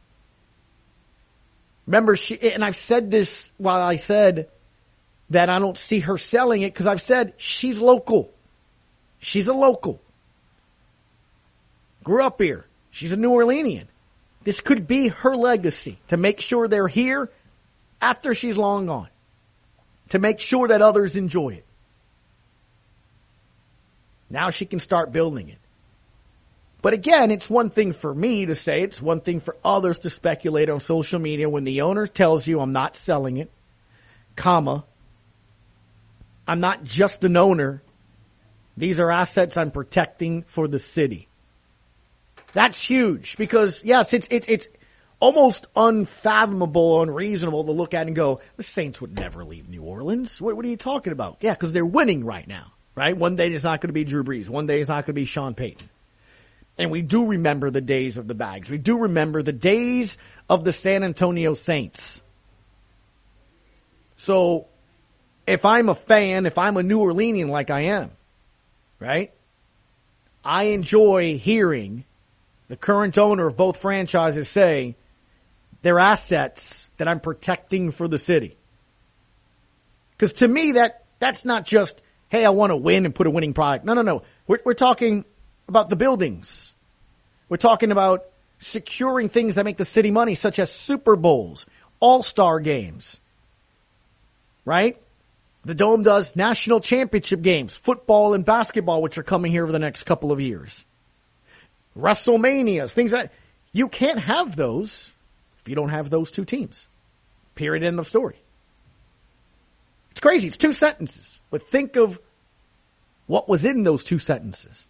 Remember, she, and I've said this while I said that I don't see her selling it because I've said she's local. She's a local. Grew up here. She's a New Orleanian. This could be her legacy to make sure they're here after she's long gone. To make sure that others enjoy it. Now she can start building it. But again, it's one thing for me to say, it's one thing for others to speculate on social media when the owner tells you I'm not selling it, comma, I'm not just an owner. These are assets I'm protecting for the city. That's huge because yes, it's, it's, it's almost unfathomable, unreasonable to look at and go, the Saints would never leave New Orleans. What, what are you talking about? Yeah, because they're winning right now, right? One day it's not going to be Drew Brees. One day it's not going to be Sean Payton. And we do remember the days of the bags. We do remember the days of the San Antonio Saints. So if I'm a fan, if I'm a New Orleanian like I am, right, I enjoy hearing the current owner of both franchises say they're assets that I'm protecting for the city. Because to me, that that's not just, hey, I want to win and put a winning product. No, no, no. We're, we're talking about the buildings. We're talking about securing things that make the city money, such as Super Bowls, All-Star games, right? The Dome does national championship games, football and basketball, which are coming here over the next couple of years. WrestleManias, things that you can't have those if you don't have those two teams. Period. End of story. It's crazy. It's two sentences, but think of what was in those two sentences.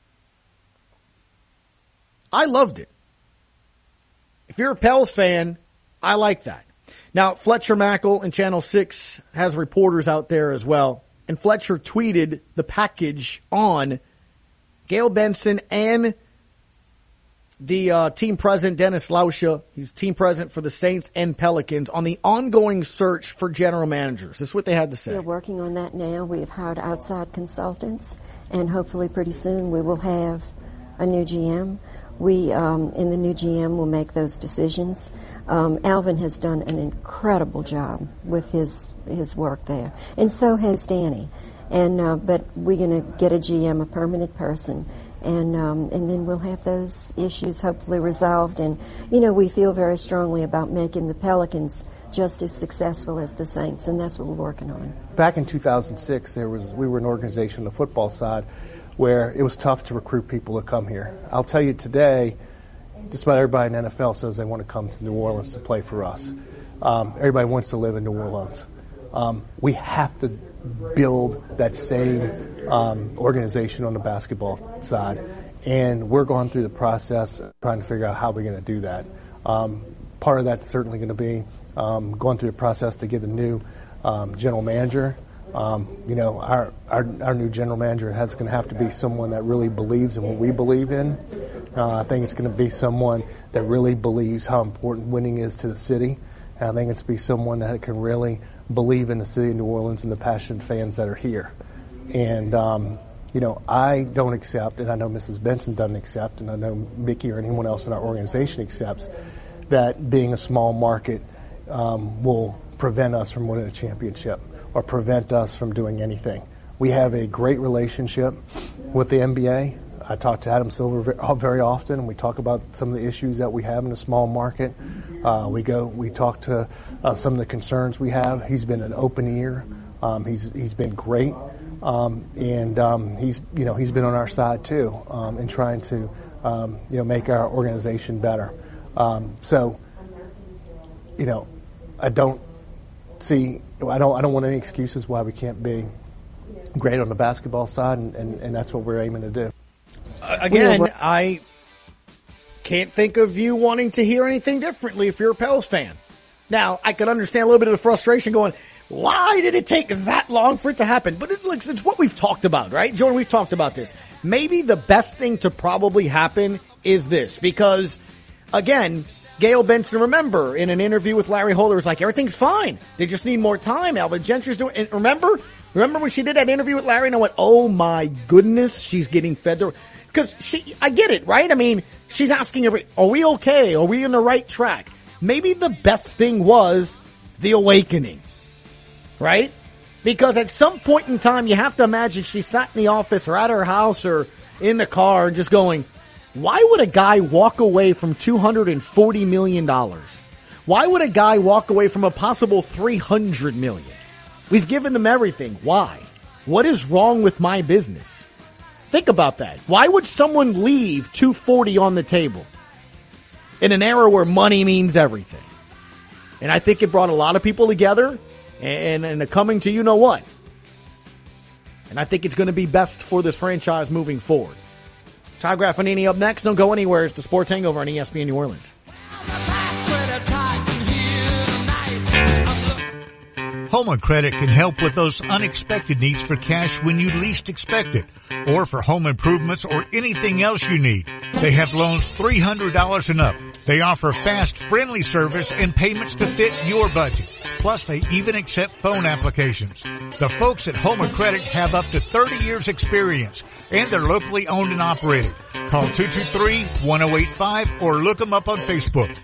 I loved it. If you're a Pels fan, I like that. Now, Fletcher Mackel and Channel six has reporters out there as well. And Fletcher tweeted the package on Gail Benson and the uh, team president, Dennis Lauscha. He's team president for the Saints and Pelicans on the ongoing search for general managers. This is what they had to say. We're working on that now. We have hired outside consultants, and hopefully pretty soon we will have a new G M. we, um, in the new G M, will make those decisions. Um, Alvin has done an incredible job with his his work there, and so has Danny. And uh, but we're going to get a G M, a permanent person, and um, and then we'll have those issues hopefully resolved. And you know, we feel very strongly about making the Pelicans just as successful as the Saints, and that's what we're working on. Back in two thousand six, there was we were an organization on the football side where it was tough to recruit people to come here. I'll tell you today, just about everybody in the N F L says they want to come to New Orleans to play for us. Um, everybody wants to live in New Orleans. Um, we have to build that same um, organization on the basketball side, and we're going through the process of trying to figure out how we're going to do that. Um, part of that's certainly going to be um, going through the process to get a new um, general manager. Um, you know, our, our our new general manager has going to have to be someone that really believes in what we believe in. Uh, I think it's going to be someone that really believes how important winning is to the city. And I think it's going to be someone that can really believe in the city of New Orleans and the passionate fans that are here. And, um, you know, I don't accept, and I know Missus Benson doesn't accept, and I know Mickey or anyone else in our organization accepts, that being a small market um, will prevent us from winning a championship or prevent us from doing anything. We have a great relationship with the N B A. I talk to Adam Silver very often, and we talk about some of the issues that we have in a small market. Uh, we go, we talk to uh, some of the concerns we have. He's been an open ear. Um, he's he's been great, um, and um, he's you know he's been on our side too um, in trying to um, you know make our organization better. Um, so, you know, I don't see. I don't. I don't want any excuses why we can't be great on the basketball side, and, and, and that's what we're aiming to do. Uh, again, I can't think of you wanting to hear anything differently if you're a Pels fan. Now, I could understand a little bit of the frustration going, why did it take that long for it to happen? But it's, like, it's what we've talked about, right? Jordan, we've talked about this. Maybe the best thing to probably happen is this, because, again, Gail Benson, remember, in an interview with Larry Holder, was like, everything's fine. They just need more time. Alvin Gentry's doing, and remember, remember when she did that interview with Larry and I went, oh my goodness, she's getting fed the, because she, I get it, right? I mean, she's asking every, are we okay? Are we on the right track? Maybe the best thing was the awakening, right? Because at some point in time, you have to imagine she sat in the office or at her house or in the car just going, why would a guy walk away from two hundred forty million dollars? Why would a guy walk away from a possible three hundred million dollars? We've given him everything. Why? What is wrong with my business? Think about that. Why would someone leave two hundred forty on the table in an era where money means everything? And I think it brought a lot of people together and, and a coming to you know what. And I think it's going to be best for this franchise moving forward. Todd Graffanini up next. Don't go anywhere. It's the Sports Hangover on E S P N New Orleans. Homa Credit can help with those unexpected needs for cash when you least expect it, or for home improvements or anything else you need. They have loans three hundred dollars and up. They offer fast, friendly service and payments to fit your budget. Plus, they even accept phone applications. The folks at Homa Credit have up to thirty years experience, and they're locally owned and operated. Call two two three, one oh eight five or look them up on Facebook.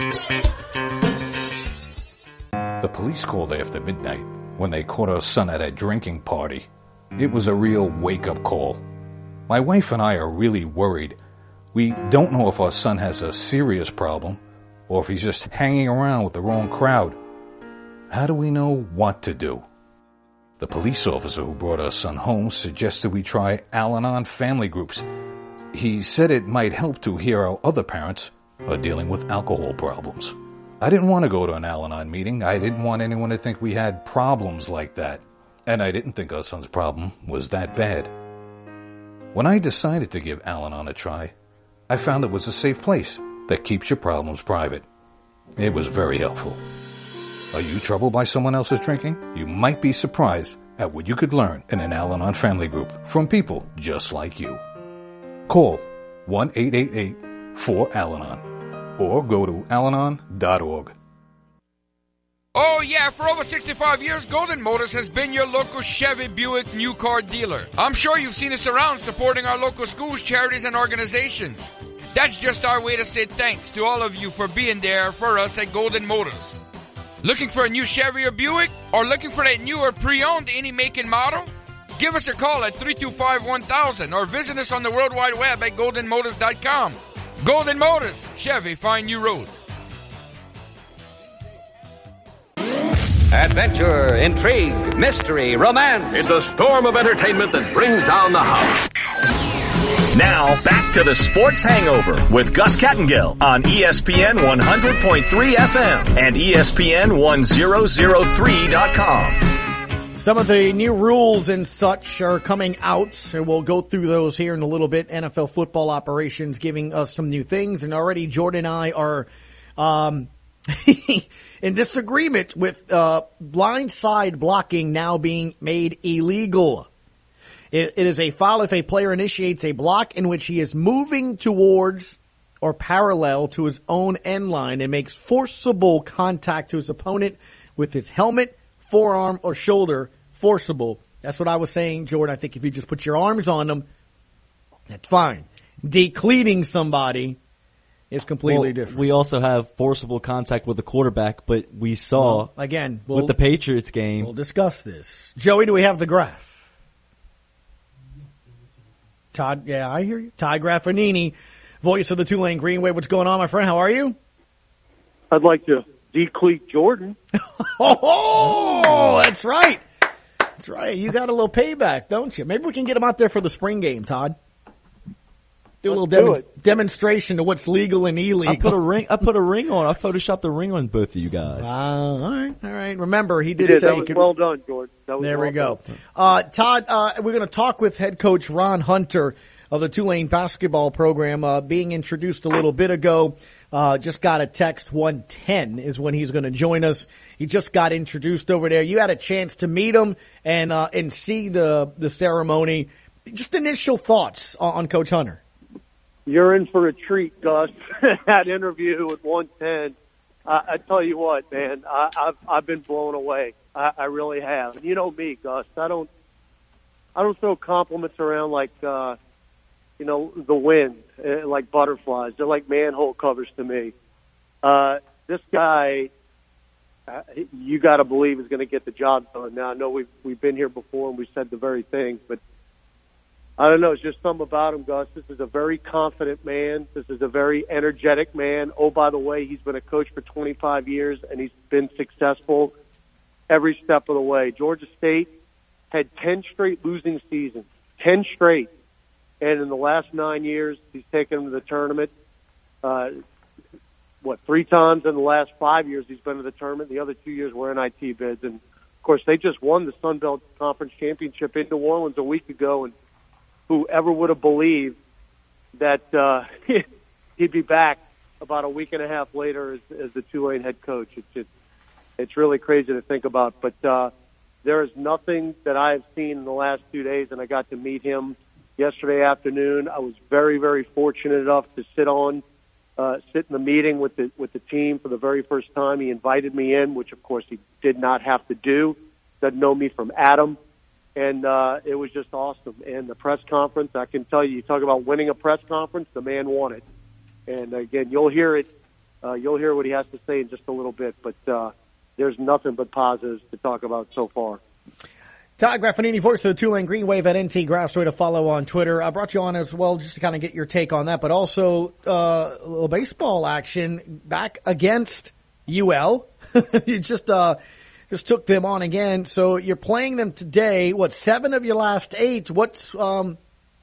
The police called after midnight when they caught our son at a drinking party. It was a real wake-up call. My wife and I are really worried. We don't know if our son has a serious problem or if he's just hanging around with the wrong crowd. How do we know what to do? The police officer who brought our son home suggested we try Al-Anon family groups. He said it might help to hear how other parents are dealing with alcohol problems. I didn't want to go to an Al-Anon meeting. I didn't want anyone to think we had problems like that. And I didn't think our son's problem was that bad. When I decided to give Al-Anon a try, I found it was a safe place that keeps your problems private. It was very helpful. Are you troubled by someone else's drinking? You might be surprised at what you could learn in an Al-Anon family group from people just like you. Call one eight eight eight four Al Anon or go to al anon dot org. Oh yeah, for over sixty-five years, Golden Motors has been your local Chevy Buick new car dealer. I'm sure you've seen us around supporting our local schools, charities, and organizations. That's just our way to say thanks to all of you for being there for us at Golden Motors. Looking for a new Chevy or Buick? Or looking for that new or pre-owned any make and model? Give us a call at three two five, one thousand or visit us on the World Wide Web at golden motors dot com. Golden Motors, Chevy, find new roads. Adventure, intrigue, mystery, romance. It's a storm of entertainment that brings down the house. Now, back to the Sports Hangover with Gus Kattengill on E S P N one hundred point three F M and E S P N ten three dot com. Some of the new rules and such are coming out, and we'll go through those here in a little bit. N F L football operations giving us some new things, and already Jordan and I are um in disagreement with uh blindside blocking now being made illegal. It, it is a foul if a player initiates a block in which he is moving towards or parallel to his own end line and makes forcible contact to his opponent with his helmet, forearm, or shoulder. Forcible. That's what I was saying, Jordan. I think if you just put your arms on them, that's fine. Decleating somebody is completely well, different. We also have forcible contact with the quarterback, but we saw well, again we'll, with the Patriots game. We'll discuss this. Joey, do we have the graph? Todd, yeah, I hear you. Todd Graffanini, voice of the Tulane Green Wave. What's going on, my friend? How are you? I'd like to decleat Jordan. Oh, that's right. That's right. You got a little payback, don't you? Maybe we can get him out there for the spring game, Todd. Do a little do dem- demonstration of what's legal and illegal. I put a ring. I put a ring on. I photoshopped a ring on both of you guys. Uh, all right, all right. Remember, he did, did. say That was could, well done, Jordan. That was there well we go. done. Uh, Todd, uh, we're going to talk with head coach Ron Hunter of the Tulane basketball program, uh, being introduced a little bit ago. Uh, just got a text. one ten is when he's going to join us. He just got introduced over there. You had a chance to meet him and uh, and see the the ceremony. Just initial thoughts on, on Coach Hunter. You're in for a treat, Gus. That interview with one ten. Uh, I tell you what, man, I, I've I've been blown away. I, I really have. And you know me, Gus. I don't I don't throw compliments around like uh, you know the wind, uh, like butterflies. They're like manhole covers to me. Uh, this guy, uh, you got to believe is going to get the job done. Now I know we've we've been here before and we said the very thing, but I don't know. It's just something about him, Gus. This is a very confident man. This is a very energetic man. Oh, by the way, he's been a coach for twenty-five years, and he's been successful every step of the way. Georgia State had ten straight losing seasons, ten straight. And in the last nine years, he's taken them to the tournament. Uh, what, three times in the last five years he's been to the tournament. The other two years were N I T bids. And, of course, they just won the Sun Belt Conference Championship in New Orleans a week ago, and whoever would have believed that uh, he'd be back about a week and a half later as, as the Tulane head coach. It's just, it's really crazy to think about. But uh, there is nothing that I've seen in the last two days, and I got to meet him yesterday afternoon. I was very, very fortunate enough to sit on, uh, sit in the meeting with the with the team for the very first time. He invited me in, which of course he did not have to do. Doesn't know me from Adam. And uh, it was just awesome. And the press conference, I can tell you, you talk about winning a press conference, the man won it. And again, you'll hear it. Uh, you'll hear what he has to say in just a little bit. But uh, there's nothing but positives to talk about so far. Todd Graffanini, voice of the Tulane Green Wave at N T Graphs, way to follow on Twitter. I brought you on as well just to kind of get your take on that, but also uh, a little baseball action back against U L. you just uh, just took them on again. So you're playing them today. What, seven of your last eight? What's um,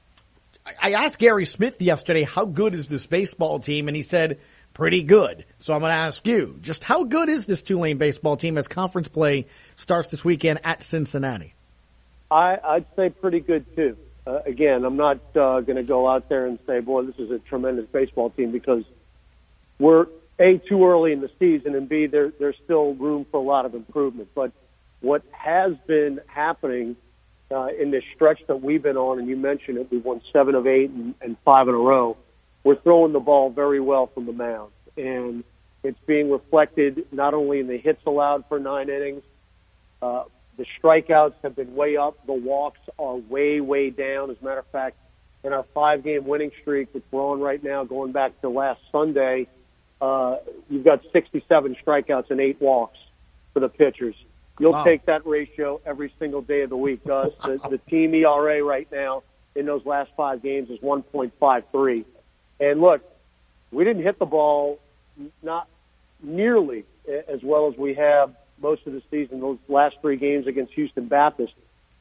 I asked Gary Smith yesterday, how good is this baseball team? And he said, pretty good. So I'm going to ask you, just how good is this Tulane baseball team as conference play starts this weekend at Cincinnati? I, I'd say pretty good, too. Uh, again, I'm not uh, going to go out there and say, boy, this is a tremendous baseball team, because we're, A, too early in the season, and B, there, there's still room for a lot of improvement. But what has been happening uh, in this stretch that we've been on, and you mentioned it, we've won seven of eight and, and five in a row, we're throwing the ball very well from the mound. And it's being reflected not only in the hits allowed for nine innings, uh, the strikeouts have been way up. The walks are way, way down. As a matter of fact, in our five-game winning streak, which we're on right now, going back to last Sunday, uh, you've got sixty-seven strikeouts and eight walks for the pitchers. You'll Wow. take that ratio every single day of the week, Gus. Wow. The, the team E R A right now in those last five games is one point five three. And look, we didn't hit the ball not nearly as well as we have most of the season, those last three games against Houston Baptist.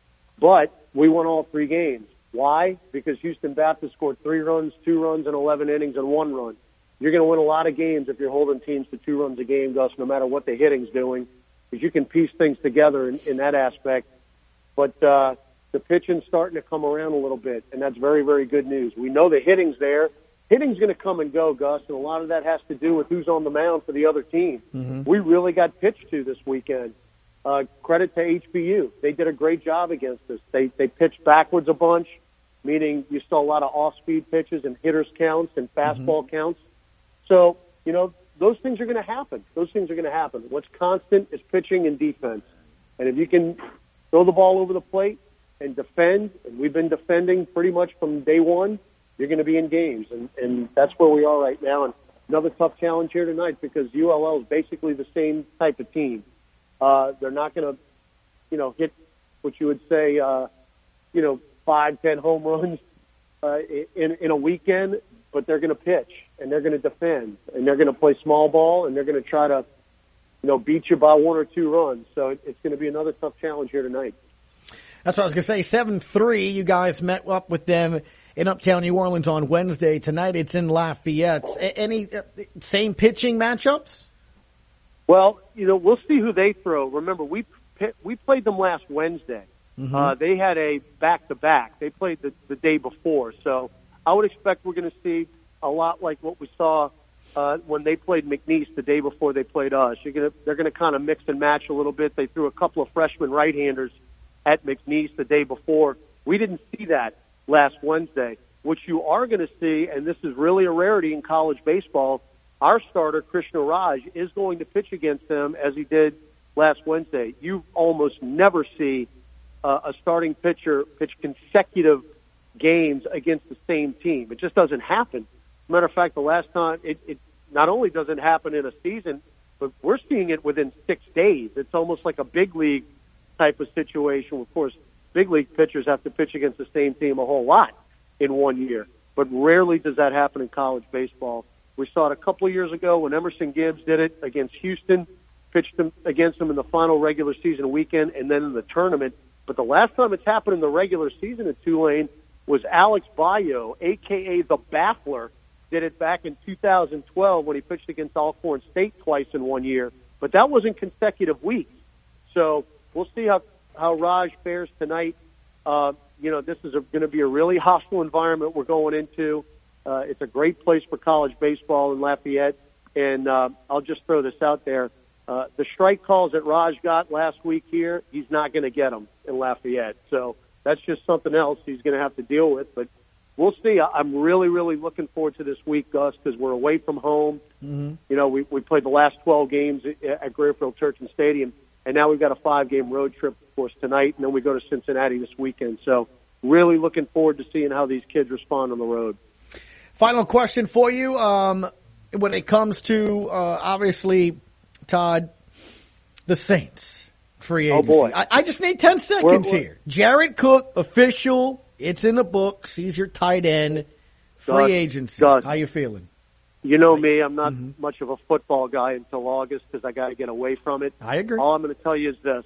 But we won all three games. Why? Because Houston Baptist scored three runs, two runs in eleven innings, and one run. You're going to win a lot of games if you're holding teams to two runs a game, Gus, no matter what the hitting's doing, because you can piece things together in, in that aspect. But uh, the pitching's starting to come around a little bit, and that's very, very good news. We know the hitting's there. Hitting's going to come and go, Gus, and a lot of that has to do with who's on the mound for the other team. Mm-hmm. We really got pitched to this weekend. Uh, credit to H B U. They did a great job against us. They they pitched backwards a bunch, meaning you saw a lot of off-speed pitches and hitters counts and fastball mm-hmm. counts. So, you know, those things are going to happen. Those things are going to happen. What's constant is pitching and defense. And if you can throw the ball over the plate and defend, and we've been defending pretty much from day one, you're going to be in games. And, and that's where we are right now. And another tough challenge here tonight because U L L is basically the same type of team. Uh, they're not going to, you know, hit what you would say, uh, you know, five, ten home runs uh, in, in a weekend, but they're going to pitch and they're going to defend and they're going to play small ball and they're going to try to, you know, beat you by one or two runs. So it, it's going to be another tough challenge here tonight. That's what I was going to say. seven three, you guys met up with them in Uptown New Orleans on Wednesday. Tonight it's in Lafayette. A- any uh, same pitching matchups? Well, you know, we'll see who they throw. Remember, we we played them last Wednesday. Mm-hmm. Uh, they had a back-to-back. They played the, the day before. So I would expect we're going to see a lot like what we saw uh, when they played McNeese the day before they played us. You're gonna, they're going to kind of mix and match a little bit. They threw a couple of freshman right-handers at McNeese the day before. We didn't see that last Wednesday. What you are going to see, and this is really a rarity in college baseball, our starter, Krishna Raj, is going to pitch against them as he did last Wednesday. You almost never see uh, a starting pitcher pitch consecutive games against the same team. It just doesn't happen. Matter of fact, the last time, it, it not only doesn't happen in a season, but we're seeing it within six days. It's almost like a big league type of situation. Of course, big league pitchers have to pitch against the same team a whole lot in one year, but rarely does that happen in college baseball. We saw it a couple of years ago when Emerson Gibbs did it against Houston, pitched them against them in the final regular season weekend and then in the tournament. But the last time it's happened in the regular season at Tulane was Alex Bayo, a k a the Baffler, did it back in two thousand twelve when he pitched against Alcorn State twice in one year. But that wasn't consecutive weeks. So we'll see how, how Raj fares tonight. Uh, you know, this is going to be a really hostile environment we're going into. Uh, it's a great place for college baseball in Lafayette. And uh, I'll just throw this out there. Uh, the strike calls that Raj got last week here, he's not going to get them in Lafayette. So that's just something else he's going to have to deal with. But we'll see. I'm really, really looking forward to this week, Gus, because we're away from home. Mm-hmm. You know, we, we played the last twelve games at, at Greerfield Turchin Stadium, and now we've got a five-game road trip, of course, tonight, and then we go to Cincinnati this weekend. So really looking forward to seeing how these kids respond on the road. Final question for you. Um, when it comes to, uh, obviously, Todd, the Saints, free agency. Oh, boy. I, I just need ten seconds we're, we're, here. Jared Cook, official. It's in the books. He's your tight end. Free Gus, agency. Gus, How you feeling? You know me. I'm not mm-hmm. much of a football guy until August because I got to get away from it. I agree. All I'm going to tell you is this.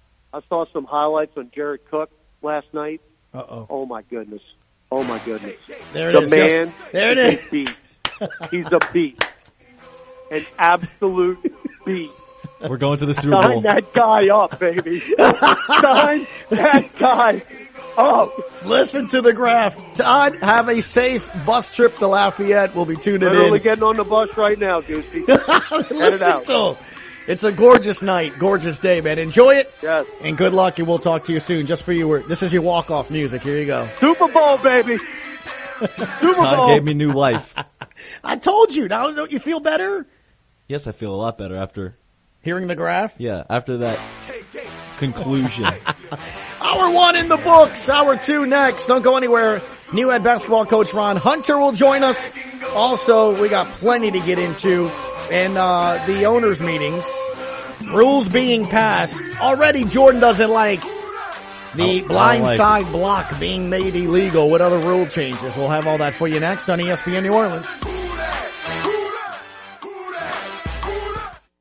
I saw some highlights on Jared Cook last night. Uh-oh. Oh, my goodness. Oh, my goodness. There it the is. man Just, there it is is. a beast. He's a beast. An absolute beast. We're going to the Super Bowl. Sign that guy up, baby. Sign that guy up. Listen to the graph. Todd, have a safe bus trip to Lafayette. We'll be tuning Literally in. Literally getting on the bus right now, Goosey. Listen out. to him. It's a gorgeous night, gorgeous day, man. Enjoy it. Yes. And good luck, and we'll talk to you soon. Just for you, this is your walk-off music. Here you go. Super Bowl, baby. Super Todd Bowl. gave me new life. I told you. Now don't you feel better? Yes, I feel a lot better after hearing the graph. Yeah, after that conclusion. Hour one in the books. Hour two next. Don't go anywhere. New head basketball coach Ron Hunter will join us. Also, we got plenty to get into. And uh, the owners' meetings, rules being passed. Already Jordan doesn't like the blind like side block being made illegal. What other rule changes? We'll have all that for you next on E S P N New Orleans.